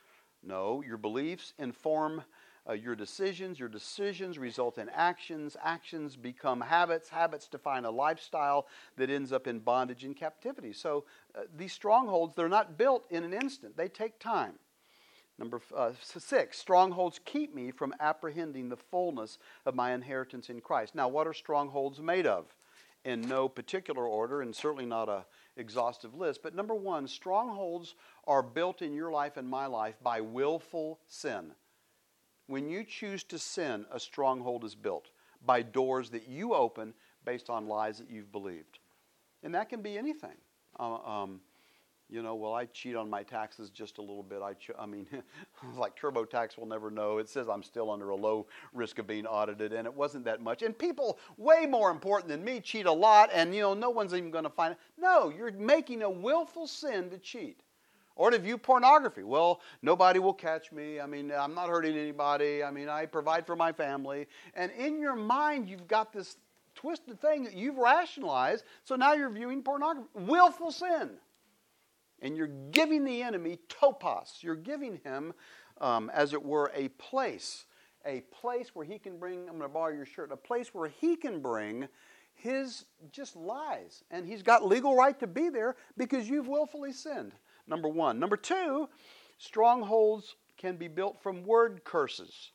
No, your beliefs inform uh, your decisions. Your decisions result in actions. Actions become habits. Habits define a lifestyle that ends up in bondage and captivity. So uh, these strongholds, they're not built in an instant. They take time. Number uh, six, strongholds keep me from apprehending the fullness of my inheritance in Christ. Now, what are strongholds made of? In no particular order, and certainly not a exhaustive list. But number one, strongholds are built in your life and my life by willful sin. When you choose to sin, a stronghold is built by doors that you open based on lies that you've believed. And that can be anything. Uh, um, You know, well, I cheat on my taxes just a little bit. I, ch- I mean, like TurboTax will never know. It says I'm still under a low risk of being audited, and it wasn't that much. And people way more important than me cheat a lot, and, you know, no one's even going to find it. No, you're making a willful sin to cheat. Or to view pornography. Well, nobody will catch me. I mean, I'm not hurting anybody. I mean, I provide for my family. And in your mind, you've got this twisted thing that you've rationalized, so now you're viewing pornography. Willful sin. And you're giving the enemy topos. You're giving him, um, as it were, a place. A place where he can bring, I'm going to borrow your shirt, a place where he can bring his just lies. And he's got legal right to be there because you've willfully sinned. Number one. Number two, strongholds can be built from word curses.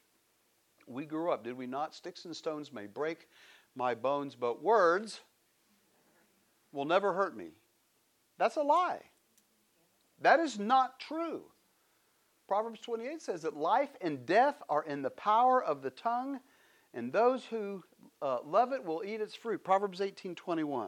We grew up, did we not? Sticks and stones may break my bones, but words will never hurt me. That's a lie. That is not true. Proverbs twenty-eight says that life and death are in the power of the tongue, and those who uh, love it will eat its fruit. Proverbs eighteen twenty-one.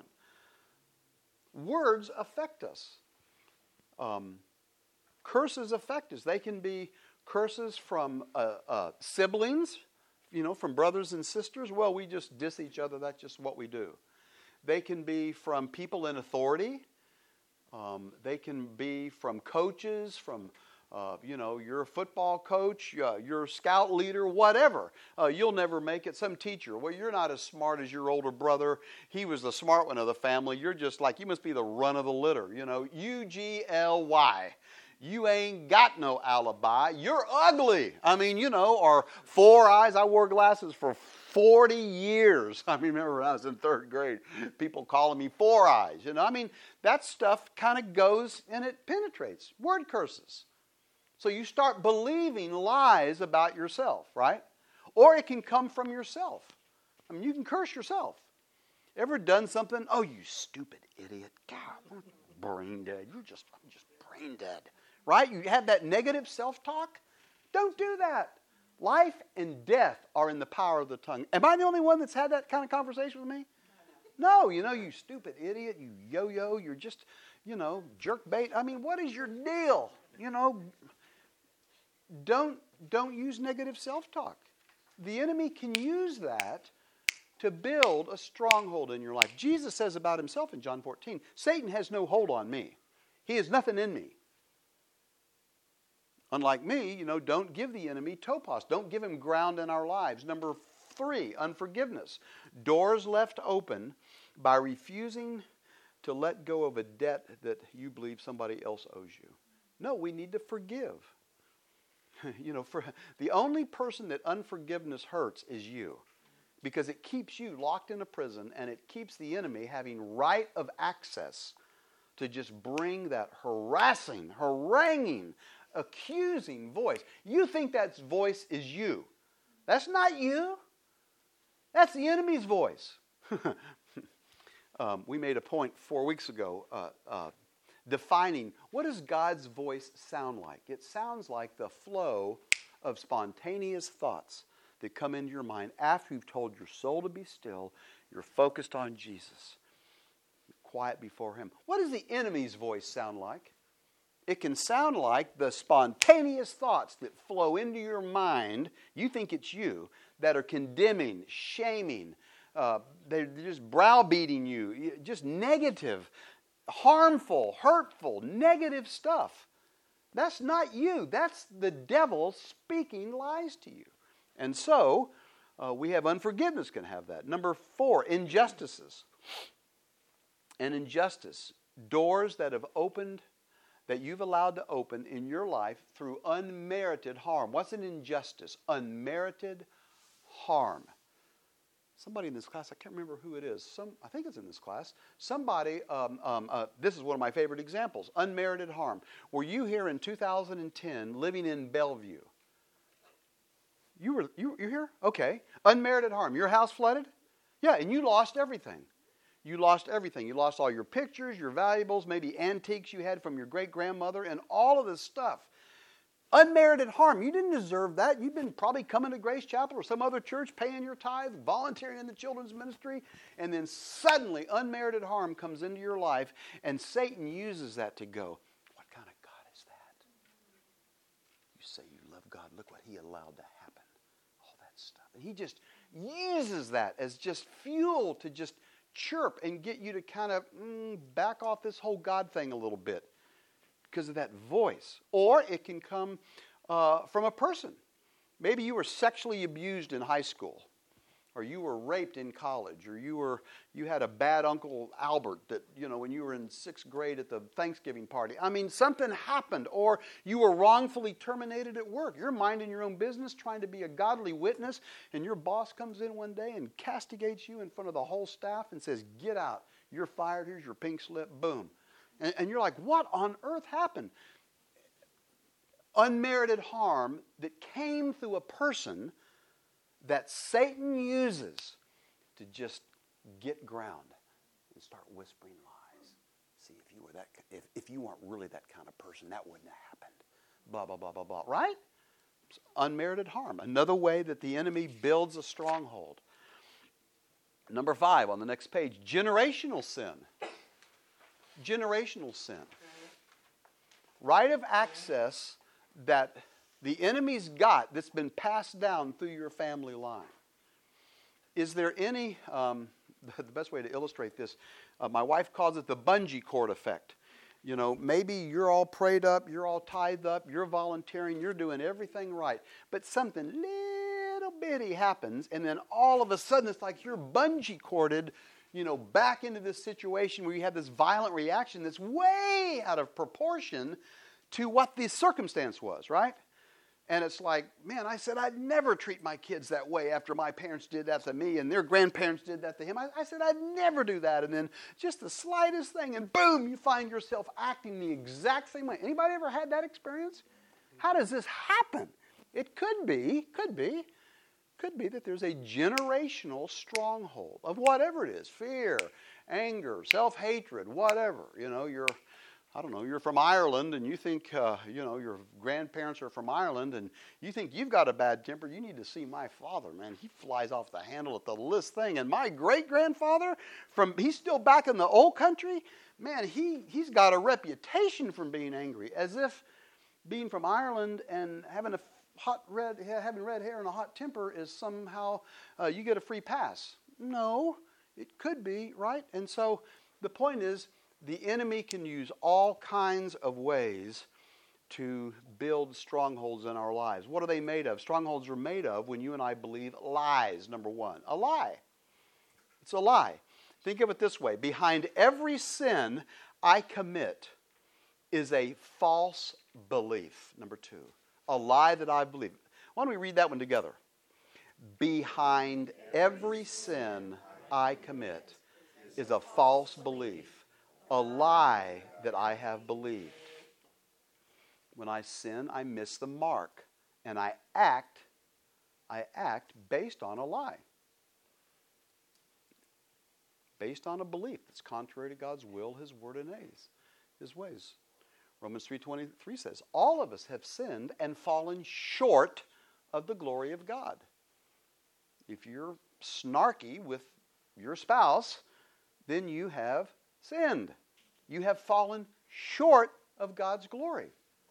Words affect us. Um, curses affect us. They can be curses from uh, uh, siblings, you know, from brothers and sisters. Well, we just diss each other. That's just what we do. They can be from people in authority. Um, they can be from coaches, from, uh, you know, you're a football coach, uh, you're a scout leader, whatever. Uh, you'll never make it. Some teacher, well, you're not as smart as your older brother. He was the smart one of the family. You're just like, you must be the run of the litter, you know, U G L Y. You ain't got no alibi. You're ugly. I mean, you know, or four eyes. I wore glasses for forty years. I remember when I was in third grade, people calling me four eyes. You know, I mean, that stuff kind of goes and it penetrates. Word curses. So you start believing lies about yourself, right? Or it can come from yourself. I mean, you can curse yourself. Ever done something? Oh, you stupid idiot. God, I'm brain dead. You're just, I'm just brain dead. Right? You have that negative self-talk? Don't do that. Life and death are in the power of the tongue. Am I the only one that's had that kind of conversation with me? No, you know, you stupid idiot, you yo-yo, you're just, you know, jerk bait. I mean, what is your deal? You know, don't, don't use negative self-talk. The enemy can use that to build a stronghold in your life. Jesus says about himself in John fourteen, Satan has no hold on me. He has nothing in me. Unlike me, you know, don't give the enemy topos. Don't give him ground in our lives. Number three, unforgiveness. Doors left open by refusing to let go of a debt that you believe somebody else owes you. No, we need to forgive. You know, for the only person that unforgiveness hurts is you. Because it keeps you locked in a prison and it keeps the enemy having right of access to just bring that harassing, haranguing, accusing voice. You think that voice is you. That's not you. That's the enemy's voice. um, we made a point four weeks ago uh, uh, defining what does God's voice sound like. It sounds like the flow of spontaneous thoughts that come into your mind after you've told your soul to be still, you're focused on Jesus, you're quiet before Him. What does the enemy's voice sound like? It can sound like the spontaneous thoughts that flow into your mind, you think it's you, that are condemning, shaming, uh, they're just browbeating you, just negative, harmful, hurtful, negative stuff. That's not you. That's the devil speaking lies to you. And so, uh, we have unforgiveness can have that. Number four, injustices. And injustice, doors that have opened, that you've allowed to open in your life through unmerited harm. What's an injustice? Unmerited harm. Somebody in this class, I can't remember who it is. Some, I think it's in this class. Somebody, um, um, uh, this is one of my favorite examples. Unmerited harm. Were you here in two thousand ten living in Bellevue? You were you you here? Okay. Unmerited harm. Your house flooded? Yeah, and you lost everything. You lost everything. You lost all your pictures, your valuables, maybe antiques you had from your great-grandmother, and all of this stuff. Unmerited harm. You didn't deserve that. You've been probably coming to Grace Chapel or some other church, paying your tithe, volunteering in the children's ministry, and then suddenly unmerited harm comes into your life, and Satan uses that to go, what kind of God is that? You say you love God. Look what He allowed to happen. All that stuff. And he just uses that as just fuel to just chirp and get you to kind of mm, back off this whole God thing a little bit because of that voice. Or it can come uh, from a person. Maybe you were sexually abused in high school, or you were raped in college, or you were you had a bad Uncle Albert that, you know, when you were in sixth grade at the Thanksgiving party. I mean, something happened, or you were wrongfully terminated at work. You're minding your own business, trying to be a godly witness, and your boss comes in one day and castigates you in front of the whole staff and says, get out, you're fired, here's your pink slip, boom. And, and you're like, what on earth happened? Unmerited harm that came through a person that Satan uses to just get ground and start whispering lies. See, if you were that, if, if you weren't really that kind of person, that wouldn't have happened. Blah, blah, blah, blah, blah. Right? It's unmerited harm. Another way that the enemy builds a stronghold. Number five on the next page, generational sin. Generational sin. Right of access that the enemy's got that's been passed down through your family line. Is there any, um, the best way to illustrate this, uh, my wife calls it the bungee cord effect. You know, maybe you're all prayed up, you're all tithed up, you're volunteering, you're doing everything right, but something little bitty happens, and then all of a sudden it's like you're bungee corded, you know, back into this situation where you have this violent reaction that's way out of proportion to what the circumstance was, right? And it's like, man, I said I'd never treat my kids that way after my parents did that to me and their grandparents did that to him. I, I said I'd never do that. And then just the slightest thing, and boom, you find yourself acting the exact same way. Anybody ever had that experience? How does this happen? It could be, could be, could be that there's a generational stronghold of whatever it is, fear, anger, self-hatred, whatever. You know, you're... I don't know, you're from Ireland and you think, uh, you know, your grandparents are from Ireland and you think you've got a bad temper. You need to see my father, man. He flies off the handle at the littlest thing. And my great-grandfather, from he's still back in the old country, man, he, he's got a reputation from being angry, as if being from Ireland and having a hot red, having red hair and a hot temper is somehow, uh, you get a free pass. No, it could be, right? And so the point is, the enemy can use all kinds of ways to build strongholds in our lives. What are they made of? Strongholds are made of when you and I believe lies, number one. A lie. It's a lie. Think of it this way. Behind every sin I commit is a false belief, number two. A lie that I believe. Why don't we read that one together? Behind every sin I commit is a false belief. A lie that I have believed. When I sin, I miss the mark. And I act, I act based on a lie. Based on a belief that's contrary to God's will, His word, and His, His ways. Romans three twenty-three says, all of us have sinned and fallen short of the glory of God. If you're snarky with your spouse, then you have sinned. You have fallen short of God's glory.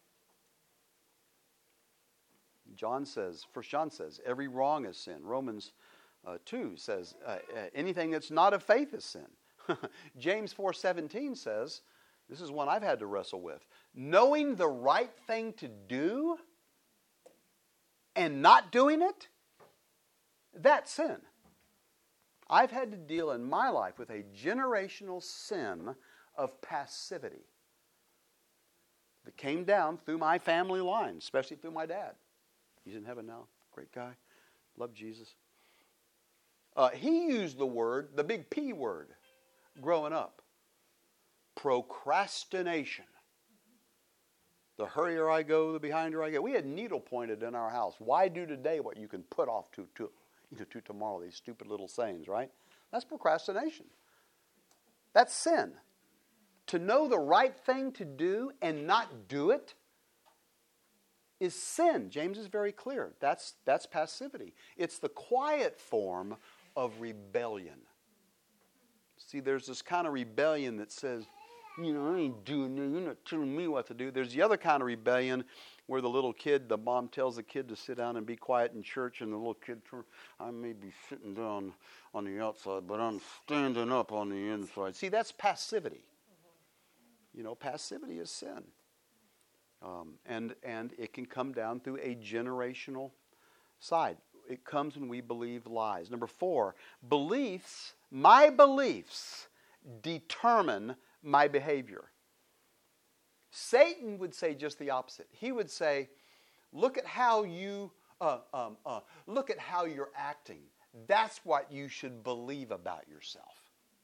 John says, First John says, every wrong is sin. Romans uh, two says, uh, uh, anything that's not of faith is sin. James four seventeen says, this is one I've had to wrestle with, knowing the right thing to do and not doing it, that's sin. I've had to deal in my life with a generational sin of passivity that came down through my family line, especially through my dad. He's in heaven now. Great guy. Love Jesus. Uh, he used the word, the big P word, growing up. Procrastination. The hurrier I go, the behinder I get. We had needle pointed in our house. Why do today what you can put off to, to You know, to tomorrow, these stupid little sayings, right? That's procrastination. That's sin. To know the right thing to do and not do it is sin. James is very clear. That's, that's passivity. It's the quiet form of rebellion. See, there's this kind of rebellion that says, you know, I ain't doing that. You're not telling me what to do. There's the other kind of rebellion where the little kid, the mom tells the kid to sit down and be quiet in church, and the little kid, I may be sitting down on the outside, but I'm standing up on the inside. See, that's passivity. You know, passivity is sin. Um, and, and it can come down through a generational side. It comes when we believe lies. Number four, beliefs, my beliefs determine my behavior. Satan would say just the opposite. He would say, look at how you, uh, um, uh, look at how you're acting. That's what you should believe about yourself.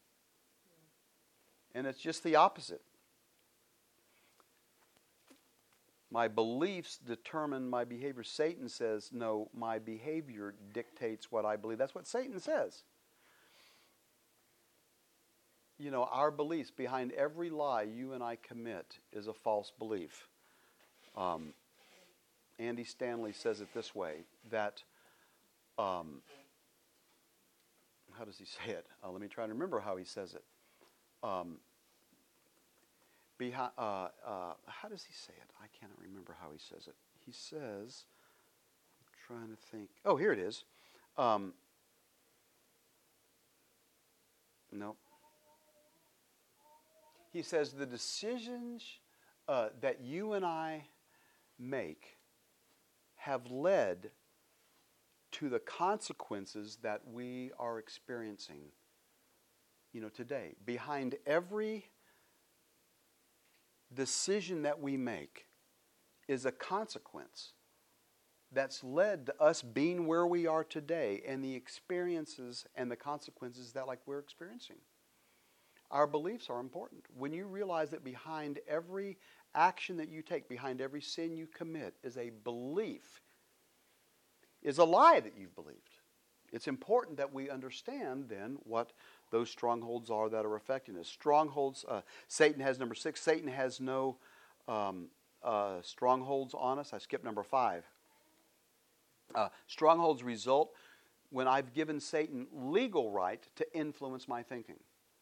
And it's just the opposite. My beliefs determine my behavior. Satan says, no, my behavior dictates what I believe. That's what Satan says. You know, our beliefs, behind every lie you and I commit is a false belief. Um, Andy Stanley says it this way, that, um, how does he say it? Uh, let me try to remember how he says it. Um, behind, uh, uh, how does he say it? I can't remember how he says it. He says, I'm trying to think. Oh, here it is. Um, nope. He says the decisions uh, that you and I make have led to the consequences that we are experiencing, you know, today. Behind every decision that we make is a consequence that's led to us being where we are today and the experiences and the consequences that like we're experiencing. Our beliefs are important. When you realize that behind every action that you take, behind every sin you commit, is a belief, is a lie that you've believed. It's important that we understand then what those strongholds are that are affecting us. Strongholds, uh, Satan has number six. Satan has no um, uh, strongholds on us. I skipped number five. Uh, strongholds result when I've given Satan legal right to influence my thinking.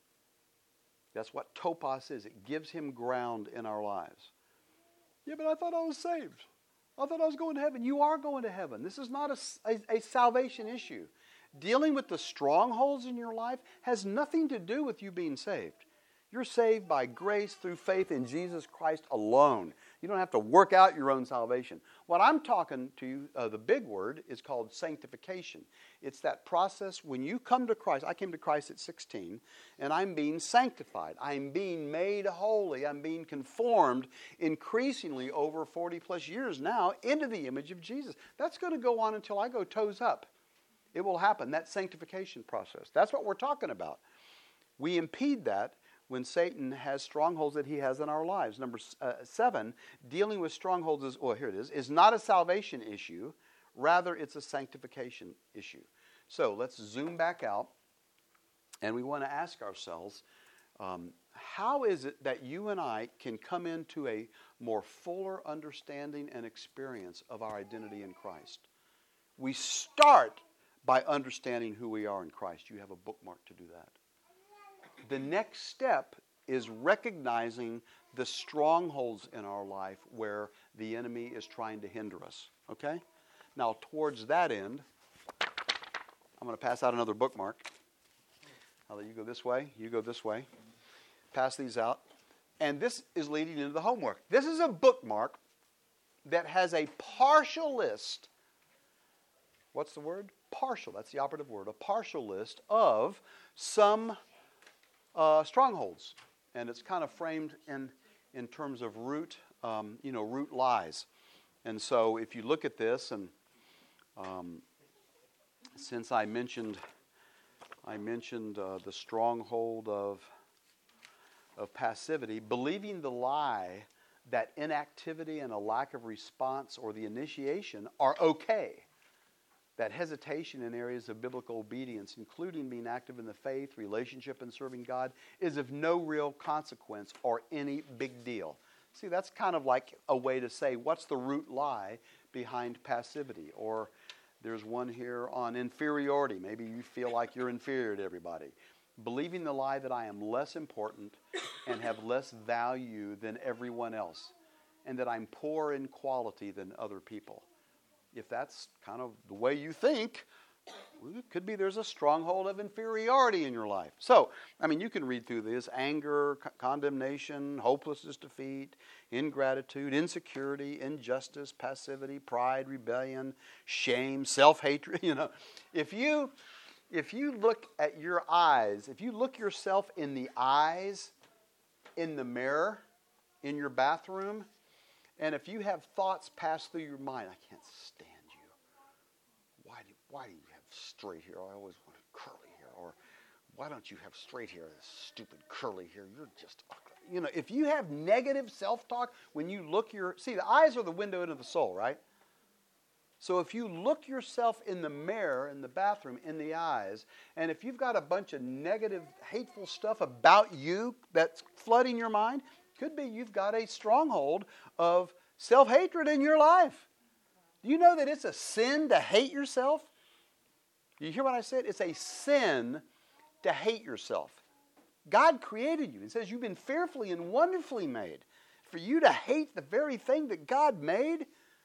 That's what topos is. It gives him ground in our lives. Yeah, but I thought I was saved. I thought I was going to heaven. You are going to heaven. This is not a, a, a salvation issue. Dealing with the strongholds in your life has nothing to do with you being saved. You're saved by grace through faith in Jesus Christ alone. You don't have to work out your own salvation. What I'm talking to you, uh, the big word, is called sanctification. It's that process when you come to Christ. I came to Christ at sixteen, and I'm being sanctified. I'm being made holy. I'm being conformed increasingly over forty plus years now into the image of Jesus. That's going to go on until I go toes up. It will happen, that sanctification process. That's what we're talking about. We impede that when Satan has strongholds that he has in our lives. Number uh, seven, dealing with strongholds is, oh, here it is, is not a salvation issue. Rather, it's a sanctification issue. So let's zoom back out, and we want to ask ourselves, um, how is it that you and I can come into a more fuller understanding and experience of our identity in Christ? We start by understanding who we are in Christ. You have a bookmark to do that. The next step is recognizing the strongholds in our life where the enemy is trying to hinder us. Okay? Now, towards that end, I'm going to pass out another bookmark. I'll let you go this way. You go this way. Pass these out. And this is leading into the homework. This is a bookmark that has a partial list. What's the word? Partial. That's the operative word. A partial list of some uh, strongholds. And it's kind of framed in, in terms of root, um, you know, root lies. And so if you look at this, and um, since I mentioned, I mentioned uh, the stronghold of, of passivity, believing the lie that inactivity and a lack of response or the initiation are okay. That hesitation in areas of biblical obedience, including being active in the faith, relationship, and serving God, is of no real consequence or any big deal. See, that's kind of like a way to say, what's the root lie behind passivity? Or there's one here on inferiority. Maybe you feel like you're inferior to everybody. Believing the lie that I am less important and have less value than everyone else, and that I'm poor in quality than other people. If that's kind of the way you think, it could be there's a stronghold of inferiority in your life. So, I mean, you can read through this: anger, c- condemnation, hopelessness, defeat, ingratitude, insecurity, injustice, passivity, pride, rebellion, shame, self-hatred. You know, if you if you look at your eyes, if you look yourself in the eyes, in the mirror, in your bathroom, and if you have thoughts pass through your mind, I can't stand you. Why do, why do you have straight hair? I always wanted curly hair. Or why don't you have straight hair, this stupid curly hair? You're just ugly. You know, if you have negative self-talk, when you look your... See, the eyes are the window into the soul, right? So if you look yourself in the mirror, in the bathroom, in the eyes, and if you've got a bunch of negative, hateful stuff about you that's flooding your mind, could be you've got a stronghold of self-hatred in your life. Do you know that it's a sin to hate yourself? Do you hear what I said? It's a sin to hate yourself. God created you. It says you've been fearfully and wonderfully made. For you to hate the very thing that God made?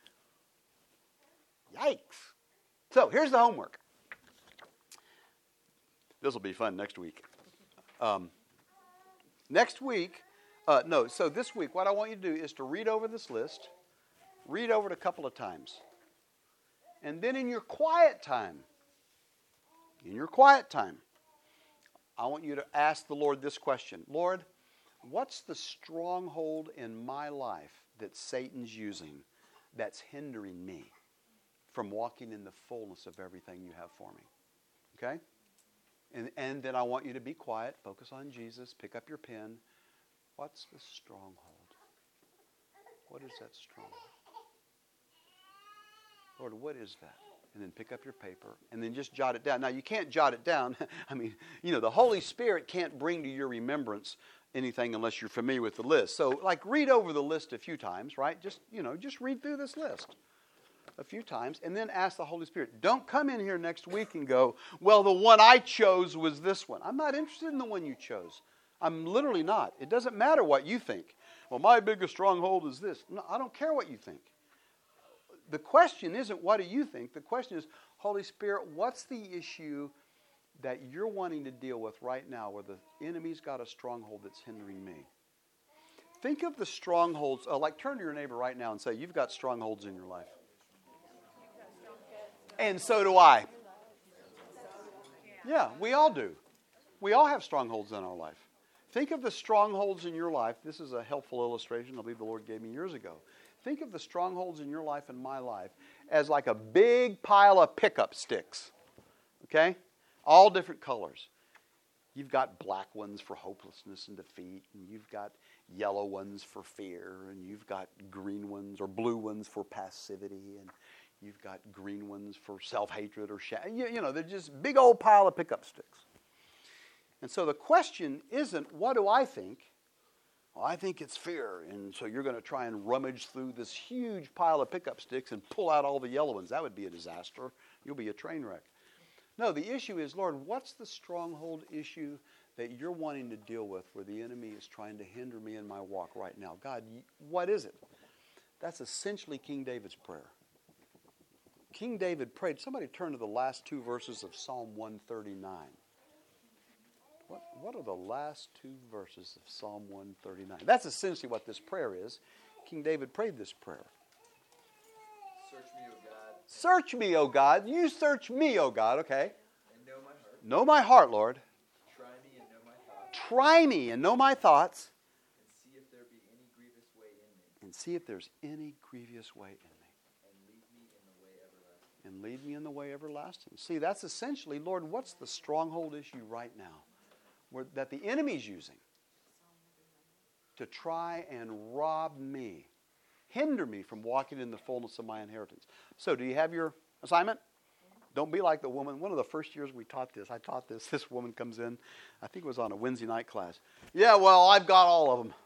Yikes. So here's the homework. This will be fun next week. Um, next week, uh, no, so this week what I want you to do is to read over this list, read over it a couple of times. And then in your quiet time, in your quiet time, I want you to ask the Lord this question. Lord, what's the stronghold in my life that Satan's using that's hindering me from walking in the fullness of everything you have for me. Okay? And, and then I want you to be quiet, focus on Jesus, pick up your pen. What's the stronghold? What is that stronghold? Lord, what is that? And then pick up your paper and then just jot it down. Now, you can't jot it down. I mean, you know, the Holy Spirit can't bring to your remembrance anything unless you're familiar with the list. So, like, read over the list a few times, right? Just, you know, just read through this list a few times and then ask the Holy Spirit. Don't come in here next week and go, well, the one I chose was this one. I'm not interested in the one you chose. I'm literally not. It doesn't matter what you think. Well, my biggest stronghold is this. No, I don't care what you think. The question isn't what do you think. The question is, Holy Spirit, what's the issue that you're wanting to deal with right now where the enemy's got a stronghold that's hindering me? Think of the strongholds. Uh, like turn to your neighbor right now and say, you've got strongholds in your life. And so do I. Yeah, we all do. We all have strongholds in our life. Think of the strongholds in your life. This is a helpful illustration I believe the Lord gave me years ago. Think of the strongholds in your life and my life as like a big pile of pickup sticks. Okay? All different colors. You've got black ones for hopelessness and defeat, and you've got yellow ones for fear, and you've got green ones or blue ones for passivity, and you've got green ones for self-hatred or sh- you, you know, they're just big old pile of pickup sticks. And so the question isn't, what do I think? Well, I think it's fear. And so you're going to try and rummage through this huge pile of pickup sticks and pull out all the yellow ones. That would be a disaster. You'll be a train wreck. No, the issue is, Lord, what's the stronghold issue that you're wanting to deal with where the enemy is trying to hinder me in my walk right now? God, what is it? That's essentially King David's prayer. King David prayed. Somebody turn to the last two verses of Psalm one thirty-nine. What, what are the last two verses of Psalm one thirty-nine? That's essentially what this prayer is. King David prayed this prayer. Search me, O God. Search me, O God. You search me, O God. Okay. And know my heart. Know my heart, Lord. Try me and know my thoughts. Try me and know my thoughts. And see if there be any grievous way in me. And see if there's any grievous way in me. And lead me in the way everlasting. And lead me in the way everlasting. See, that's essentially, Lord, what's the stronghold issue right now where, that the enemy's using to try and rob me, hinder me from walking in the fullness of my inheritance? So do you have your assignment? Don't be like the woman. One of the first years we taught this, I taught this. This woman comes in, I think it was on a Wednesday night class. Yeah, well, I've got all of them.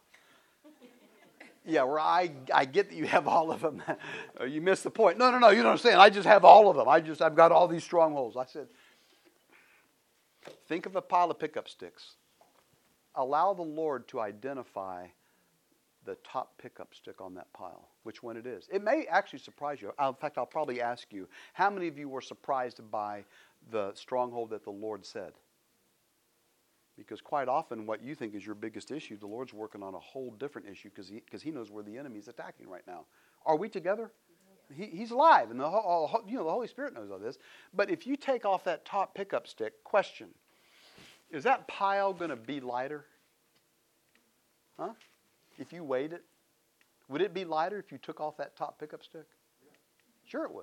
Yeah, well, I, I get that you have all of them. You missed the point. No, no, no, you don't understand. I just have all of them. I just, I've got all these strongholds. I said, think of a pile of pickup sticks. Allow the Lord to identify the top pickup stick on that pile, which one it is. It may actually surprise you. In fact, I'll probably ask you, how many of you were surprised by the stronghold that the Lord said? Because quite often what you think is your biggest issue, the Lord's working on a whole different issue because he, because he knows where the enemy's attacking right now. Are we together? He, he's alive, and the, whole, you know, the Holy Spirit knows all this. But if you take off that top pickup stick, question, is that pile going to be lighter? Huh? If you weighed it, would it be lighter if you took off that top pickup stick? Sure it would.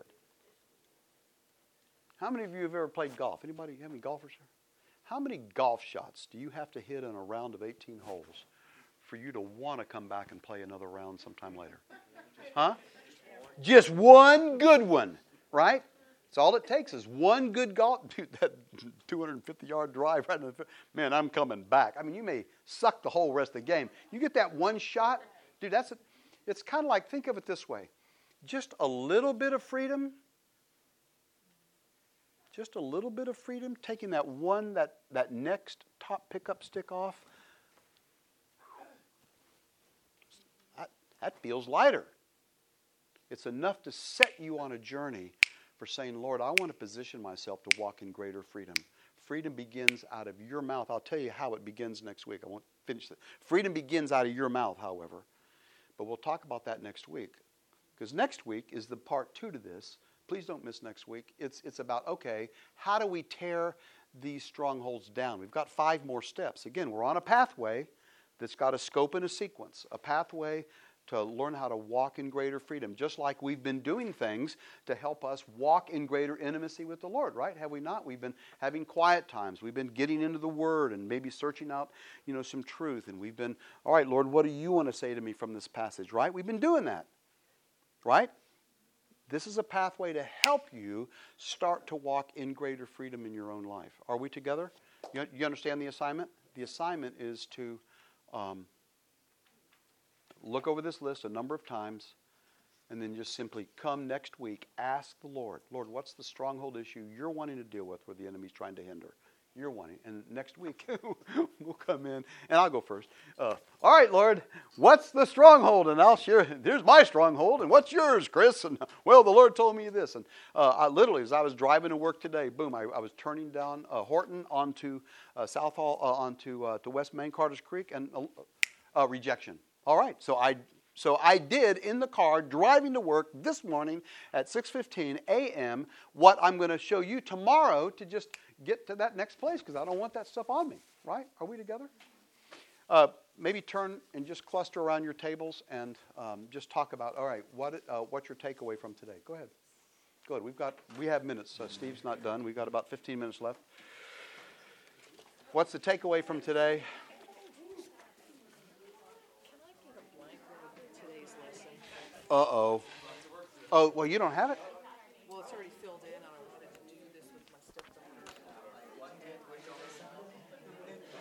How many of you have ever played golf? Anybody have any golfers here? How many golf shots do you have to hit in a round of eighteen holes for you to want to come back and play another round sometime later? Huh? Just one good one, right? That's all it takes is one good golf. Dude, that two hundred fifty yard drive right in the, man, I'm coming back. I mean, you may suck the whole rest of the game. You get that one shot, dude, that's a, it's kind of like, think of it this way. Just a little bit of freedom, just a little bit of freedom, taking that one, that, that next top pickup stick off, that, that feels lighter. It's enough to set you on a journey for saying, Lord, I want to position myself to walk in greater freedom. Freedom begins out of your mouth. I'll tell you how it begins next week. I won't finish that. Freedom begins out of your mouth, however. But we'll talk about that next week. Because next week is the part two to this. Please don't miss next week. It's, it's about, okay, how do we tear these strongholds down? We've got five more steps. Again, we're on a pathway that's got a scope and a sequence. A pathway to learn how to walk in greater freedom, just like we've been doing things to help us walk in greater intimacy with the Lord, right? Have we not? We've been having quiet times. We've been getting into the Word and maybe searching out, you know, some truth. And we've been, all right, Lord, what do you want to say to me from this passage, right? We've been doing that, right? This is a pathway to help you start to walk in greater freedom in your own life. Are we together? You, you understand the assignment? The assignment is to um, look over this list a number of times and then just simply come next week, ask the Lord, Lord, what's the stronghold issue you're wanting to deal with where the enemy's trying to hinder? You're wanting. And next week, we'll come in, and I'll go first. Uh, all right, Lord, what's the stronghold? And I'll share, there's my stronghold, and what's yours, Chris? And, well, the Lord told me this. And uh, I literally, as I was driving to work today, boom, I, I was turning down uh, Horton onto uh, South Hall, uh, onto uh, to West Main, Carter's Creek, and uh, uh, rejection. All right, so I so I did in the car driving to work this morning at six fifteen a.m. what I'm going to show you tomorrow to just get to that next place because I don't want that stuff on me, right? Are we together? Uh, maybe turn and just cluster around your tables and um, just talk about, all right, what uh, what's your takeaway from today? Go ahead. Good. We've got we have minutes. Uh, Steve's not done. We've got about fifteen minutes left. What's the takeaway from today? Uh-oh. Oh, well, you don't have it?